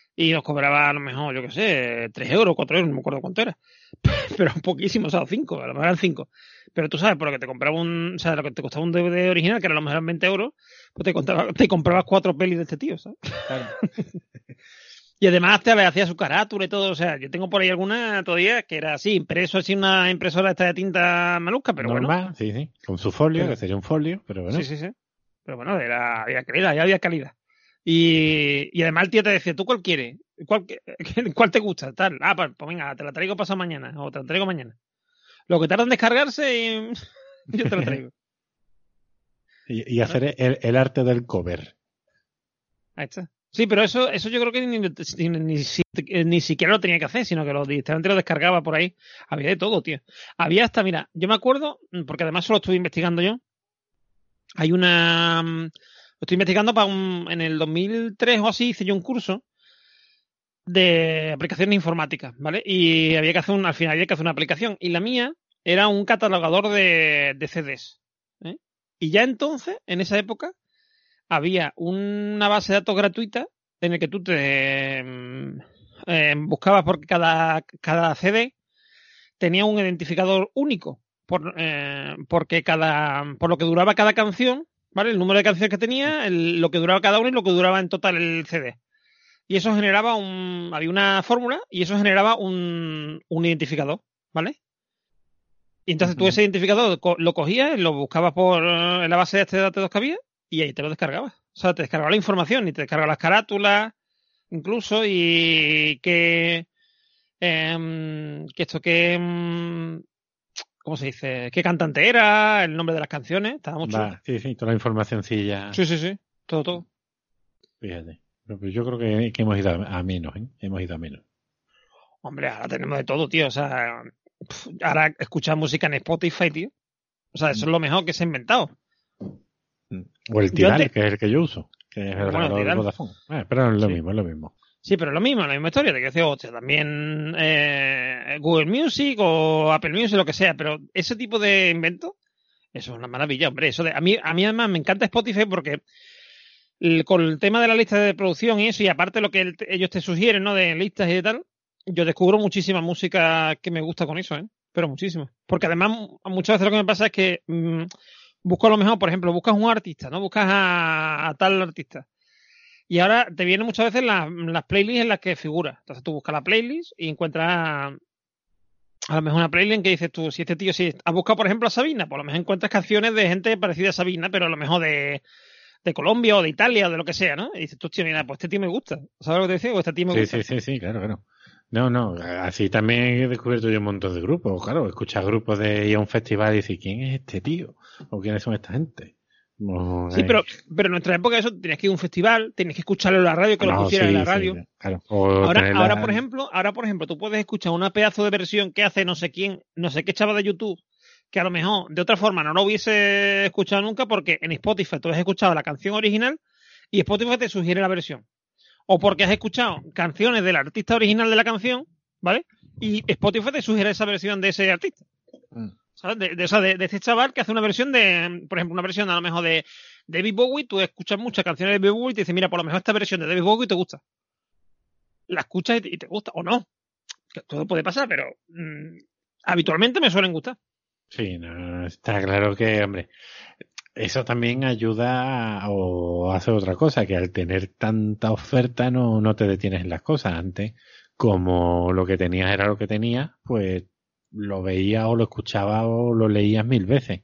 y nos cobraba a lo mejor, yo qué sé, 3 euros, 4 euros, no me acuerdo cuánto era. Pero poquísimo, o sea, 5, a lo mejor eran 5. Pero tú sabes, por lo que te compraba o sea, lo que te costaba un DVD original, que era a lo mejor 20 euros, pues te comprabas 4 pelis de este tío, ¿sabes? Claro. Y además te le hacía su carátula y todo, o sea, yo tengo por ahí alguna todavía que era así, impreso así una impresora esta de tinta malusca, pero normal, bueno. Sí, con su folio, que sería un folio, pero bueno. Sí. Pero bueno, había calidad, ya había calidad. Y además el tío te decía, ¿tú cuál quieres? ¿Cuál te gusta? Tal. Pues venga, te la traigo pasado mañana, o te la traigo mañana. Lo que tarda en descargarse, yo te lo traigo. y hacer el arte del cover. Ahí está. Sí, pero eso yo creo que ni siquiera lo tenía que hacer, sino que directamente lo descargaba por ahí. Había de todo, tío. Había hasta, mira, yo me acuerdo, porque además solo estuve investigando yo. Hay una... Lo estoy investigando en el 2003 o así, hice yo un curso de aplicaciones informáticas, ¿vale? Y había que hacer al final había que hacer una aplicación. Y la mía era un catalogador de CDs. ¿eh? Y ya entonces, en esa época, había una base de datos gratuita en la que tú te buscabas porque cada CD tenía un identificador único porque por lo que duraba cada canción, ¿vale? El número de canciones que tenía, lo que duraba cada uno y lo que duraba en total el CD. Y eso generaba había una fórmula y eso generaba un identificador, ¿vale? Y entonces tú ese identificador lo cogías, lo buscabas en la base de datos que había y ahí te lo descargabas. O sea, te descargaba la información y te descargaba las carátulas, incluso, y que ¿cómo se dice? ¿Qué cantante era? El nombre de las canciones. Estaba mucho. Sí, toda la informacioncilla. Sí. Todo. Fíjate. Pero yo creo que hemos ido a menos, ¿eh? Hemos ido a menos. Hombre, ahora tenemos de todo, tío. O sea, ahora escuchar música en Spotify, tío. O sea, eso es lo mejor que se ha inventado. O el Tidal, que es el que yo uso. Que es el regalador de Vodafone. Pero es lo mismo. Sí, pero es lo mismo, la misma historia. Te quiero decir, hostia, también Google Music o Apple Music, lo que sea. Pero ese tipo de inventos, eso es una maravilla, hombre. A mí además me encanta Spotify porque con el tema de la lista de producción y eso, y aparte lo que ellos te sugieren, ¿no? De listas y de tal, yo descubro muchísima música que me gusta con eso, ¿eh? Pero muchísima. Porque además, muchas veces lo que me pasa es que busco a lo mejor, por ejemplo, buscas un artista, ¿no? Buscas a tal artista. Y ahora te vienen muchas veces las playlists en las que figura. Entonces tú buscas la playlist y encuentras a lo mejor una playlist en que dices tú, si este tío, si has buscado, por ejemplo, a Sabina, pues a lo mejor encuentras canciones de gente parecida a Sabina, pero a lo mejor de Colombia o de Italia o de lo que sea, ¿no? Y dices tú, tío, mira, pues este tío me gusta. ¿Sabes lo que te decía? Pues este tío me gusta. Sí, claro. No, así también he descubierto yo un montón de grupos. Claro, escuchar grupos de ir a un festival y decir, ¿quién es este tío? ¿O quiénes son esta gente? Sí, pero en nuestra época eso tenías que ir a un festival, tenías que escucharlo en la radio, que lo pusieran en la radio. Sí, claro. Ahora, por ejemplo, tú puedes escuchar una pedazo de versión que hace no sé quién, no sé qué chaval de YouTube, que a lo mejor de otra forma no lo hubiese escuchado nunca porque en Spotify tú has escuchado la canción original y Spotify te sugiere la versión. O porque has escuchado canciones del artista original de la canción, ¿vale? Y Spotify te sugiere esa versión de ese artista. ¿Sabes? De este chaval que hace una versión por ejemplo, una versión a lo mejor de David Bowie. Tú escuchas muchas canciones de David Bowie y te dices, mira, por lo mejor esta versión de David Bowie te gusta. La escuchas y te gusta, o no. Todo puede pasar, pero habitualmente me suelen gustar. Sí, no, está claro que, hombre, eso también ayuda o hace otra cosa, que al tener tanta oferta no te detienes en las cosas. Antes, como lo que tenías era lo que tenías, pues lo veías o lo escuchabas o lo leías 1000 veces.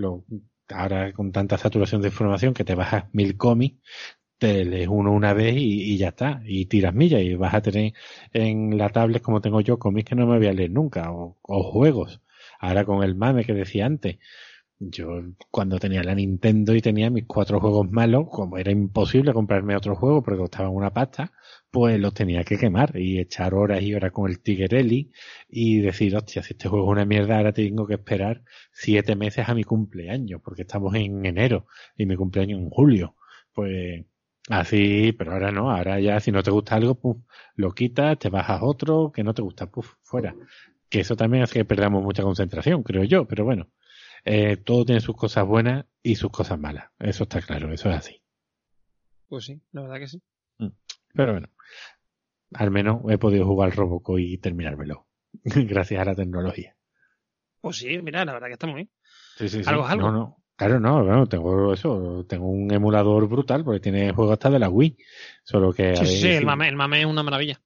Ahora con tanta saturación de información que te bajas 1000 cómics, te lees uno una vez y ya está, y tiras millas y vas a tener en la tablet como tengo yo cómics que no me voy a leer nunca o juegos. Ahora con el mame que decía antes, yo cuando tenía la Nintendo y tenía mis 4 juegos malos, como era imposible comprarme otro juego porque costaban una pasta, pues los tenía que quemar y echar horas y horas con el Tigerelli y decir, hostia, si este juego es una mierda, ahora tengo que esperar 7 meses a mi cumpleaños, porque estamos en enero y mi cumpleaños en julio. Pues así, pero ahora no, ahora ya si no te gusta algo, puf, lo quitas, te bajas otro, que no te gusta, puf, fuera. Que eso también hace que perdamos mucha concentración, creo yo, pero bueno. Todo tiene sus cosas buenas y sus cosas malas. Eso está claro, eso es así. Pues sí, la verdad que sí. Pero bueno. al menos he podido jugar al Robocop y terminármelo. Gracias a la tecnología. Pues sí, mira, la verdad que está muy bien. Sí. Algo es algo. No. Claro, no, bueno, tengo un emulador brutal porque tiene juegos hasta de la Wii. Solo que Sí, el MAME es una maravilla.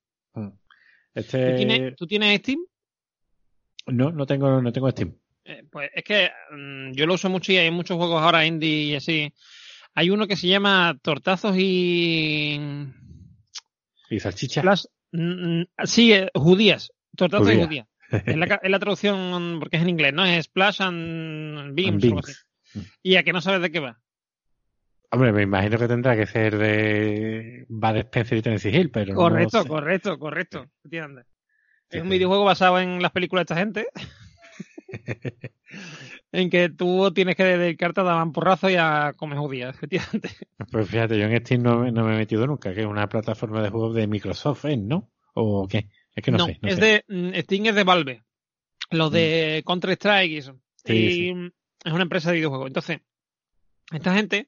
¿Tú tienes Steam? No tengo Steam. Pues es que yo lo uso mucho y hay muchos juegos ahora indie y así. Hay uno que se llama Tortazos y salchichas. Sí, judías. Tortazos y judías. Es la traducción, porque es en inglés, ¿no? Es Splash and Beams. O algo así. Y a que no sabes de qué va. Hombre, me imagino que tendrá que ser de Bud Spencer y Tennessee Hill, pero correcto, no sé. Correcto. Es un videojuego basado en las películas de esta gente. En que tú tienes que dedicarte a dar porrazo y a comer judías, efectivamente. Pues fíjate, yo en Steam no me he metido nunca, que es una plataforma de juegos de Microsoft, ¿no? ¿O qué? Es que no sé. Steam es de Valve. Los de Counter-Strike y eso. Sí. Es una empresa de videojuegos. Entonces, esta gente,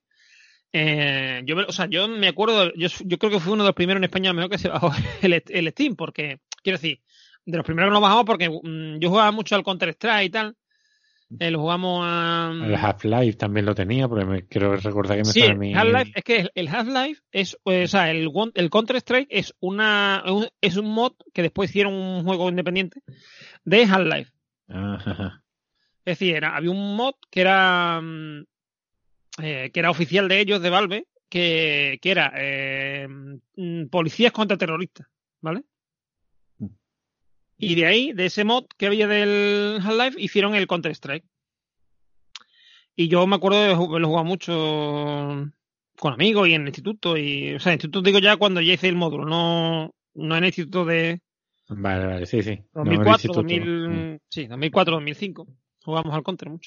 yo me acuerdo, yo creo que fue uno de los primeros en España mejor que se bajó el Steam, porque, quiero decir, de los primeros que lo bajamos porque yo jugaba mucho al Counter-Strike y tal. Lo jugamos a... El Half-Life también lo tenía, porque quiero recordar que me sale a mí... Half-Life, es que el Half-Life es, el Counter-Strike es un mod que después hicieron un juego independiente de Half-Life. Ajá. Es decir, había un mod que era oficial de ellos, de Valve, que era policías contra terroristas, ¿vale? Y de ahí, de ese mod que había del Half-Life, hicieron el Counter-Strike. Y yo me acuerdo de lo jugaba mucho con amigos y en el instituto. En el instituto digo ya cuando ya hice el módulo, no en el instituto de... Vale, sí. 2004, 2004, 2005. Jugamos al Counter mucho.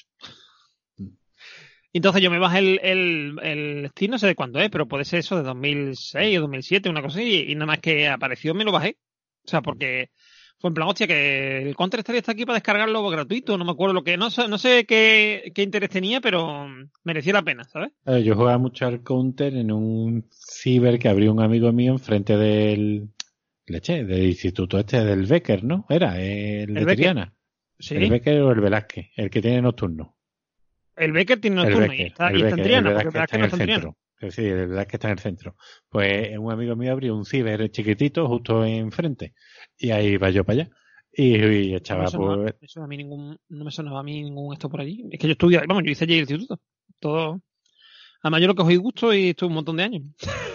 Entonces yo me bajé el Steam, no sé de cuándo es, pero puede ser eso de 2006 o 2007, una cosa así, y nada más que apareció me lo bajé. O sea, porque fue en plan, hostia, que el Counter-Strike está aquí para descargarlo gratuito, no me acuerdo lo que, no sé qué interés tenía, pero merecía la pena, ¿sabes? Yo jugaba mucho al Counter en un ciber que abrió un amigo mío enfrente del instituto del Becker, ¿no? Era el de Triana. Sí. El Becker o el Velázquez, el que tiene nocturno. El Becker tiene nocturno y está en Triana, porque el Velázquez no está en el centro. Sí, el Velázquez está en el centro. Pues un amigo mío abrió un ciber chiquitito justo enfrente y ahí iba yo para allá y echaba eso a mí no me sonaba a mí ningún esto por allí. Es que yo estudié, yo hice allí el instituto. Todo. Además yo lo cogí gusto y estuve un montón de años.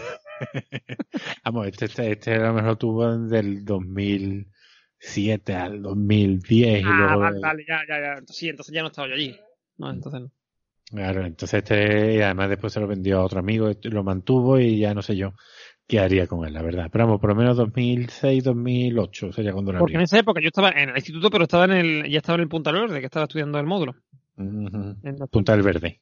Vamos, este a lo mejor tuvo del 2007 al 2010 y luego... Vale, ya. Sí, entonces ya no estaba yo allí. No, entonces no. Claro, entonces y además después se lo vendió a otro amigo, lo mantuvo y ya no sé yo qué haría con él, la verdad. Pero vamos, por lo menos 2006, 2008 sería cuando lo abrió. Porque en esa época yo estaba en el instituto, pero ya estaba en el Punta del Verde, que estaba estudiando el módulo. Punta del Verde.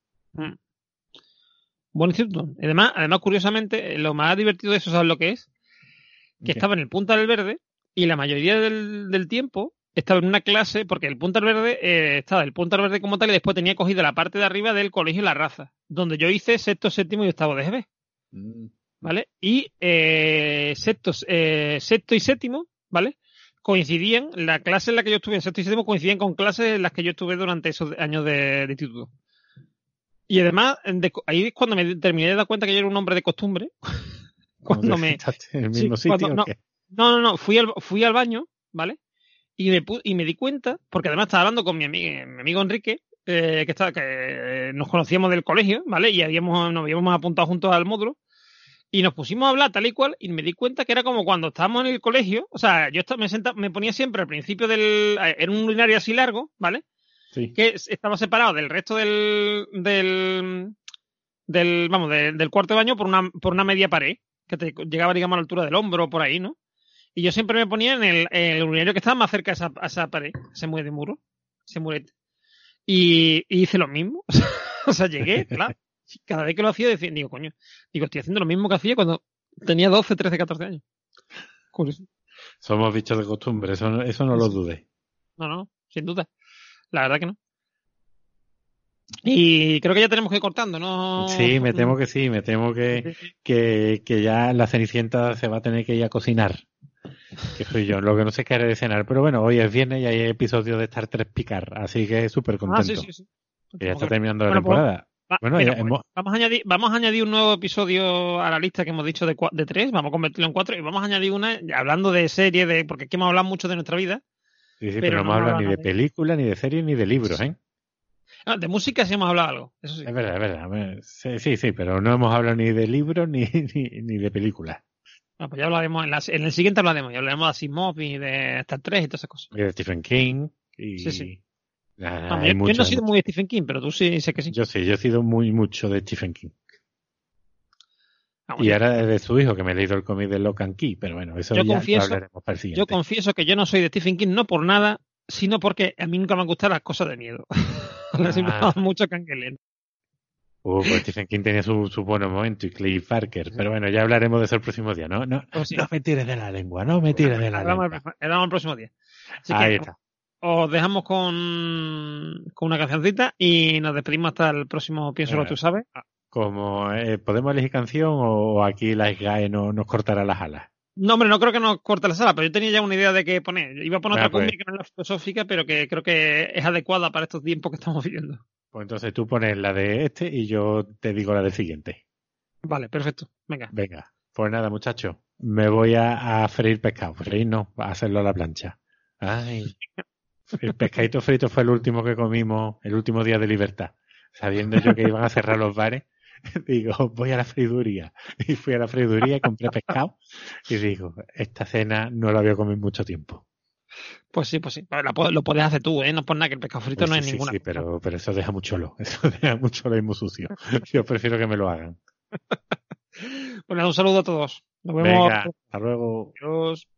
Buen instituto. Además, curiosamente, lo más divertido de eso, ¿sabes lo que es? Que estaba en el Punta del Verde y la mayoría del tiempo estaba en una clase, porque el Punta del Verde estaba el Punta del Verde como tal y después tenía cogida la parte de arriba del colegio La Raza, donde yo hice sexto, séptimo y octavo de GB. ¿Vale? Y sexto y séptimo, ¿vale? Coincidían, la clase en la que yo estuve en sexto y séptimo coincidían con clases en las que yo estuve durante esos años de instituto. Y además, ahí es cuando me terminé de dar cuenta que yo era un hombre de costumbre. Cuando me... ¿En el mismo sitio? No, fui al baño, ¿vale? Y me di cuenta, porque además estaba hablando con mi amigo Enrique, que nos conocíamos del colegio, ¿vale? Y nos habíamos apuntado juntos al módulo. Y nos pusimos a hablar tal y cual, y me di cuenta que era como cuando estábamos en el colegio. O sea, yo me ponía siempre al principio en un urinario así largo, ¿vale? Sí. Que estaba separado del resto del cuarto de baño por una media pared, que te llegaba, digamos, a la altura del hombro, por ahí, ¿no? Y yo siempre me ponía en el urinario que estaba más cerca a esa pared, ese murete. Y hice lo mismo. O sea, llegué, claro. Cada vez que lo hacía, digo, estoy haciendo lo mismo que hacía cuando tenía 12, 13, 14 años. Curioso. Somos bichos de costumbre, eso no lo dudé. No, sin duda. La verdad que no. Y creo que ya tenemos que ir cortando, ¿no? Sí, me temo que sí, me temo que ya la Cenicienta se va a tener que ir a cocinar. Que soy yo, lo que no sé qué haré de cenar. Pero bueno, hoy es viernes y hay episodio de Star Trek Picard, así que súper contento. Sí. Ya está terminando la temporada. Vamos a añadir un nuevo episodio a la lista que hemos dicho de 3, vamos a convertirlo en 4 y vamos a añadir una, hablando de serie, porque aquí hemos hablado mucho de nuestra vida. Sí, pero no hemos hablado ni de películas, ni de series, ni de libros, ¿eh? De música sí hemos hablado algo, eso sí. Es verdad. Sí, pero no hemos hablado ni de libros ni de películas. Pues ya hablaremos, en el siguiente hablaremos de Asimov y de Star Trek y todas esas cosas. Y de Stephen King. Sí. Nada, yo no he sido muy de Stephen King, pero tú sí, sé que sí. Yo he sido mucho de Stephen King. Y ahora de su hijo, que me he leído el cómic de Lock and Key, pero bueno, eso ya lo hablaremos para el siguiente. Yo confieso que yo no soy de Stephen King, no por nada, sino porque a mí nunca me han gustado las cosas de miedo. Me ha dado mucho cangueleno. Pues Stephen King tenía su buenos momentos y Clive Barker, pero bueno, ya hablaremos de eso el próximo día, ¿no? No me tires de la lengua, no me tires de la lengua. Hablamos el próximo día. Así Ahí que está. os dejamos con una cancioncita y nos despedimos hasta el próximo Piénsalo tú sabes. Como ¿podemos elegir canción o aquí la SGAE nos cortará las alas? No, hombre, no creo que nos corte la sala, pero yo tenía ya una idea de qué poner. Iba a poner otra cumbia que no es la filosófica, pero que creo que es adecuada para estos tiempos que estamos viviendo. Pues entonces tú pones la de este y yo te digo la del siguiente. Vale, perfecto. Venga. Pues nada, muchachos. Me voy a freír pescado. Freír no, a hacerlo a la plancha. Ay. El pescadito frito fue el último que comimos, el último día de libertad. Sabiendo yo que iban a cerrar los bares, digo, voy a la freiduría. Y fui a la freiduría y compré pescado. Y digo, esta cena no la voy a comer mucho tiempo. Pues sí. Lo puedes hacer tú, ¿eh? No por nada que el pescado frito pues no es ninguna. Sí, pero eso deja mucho lo. Eso deja mucho lo y muy sucio. Yo prefiero que me lo hagan. Bueno, un saludo a todos. Nos vemos. Venga, hasta luego. Adiós.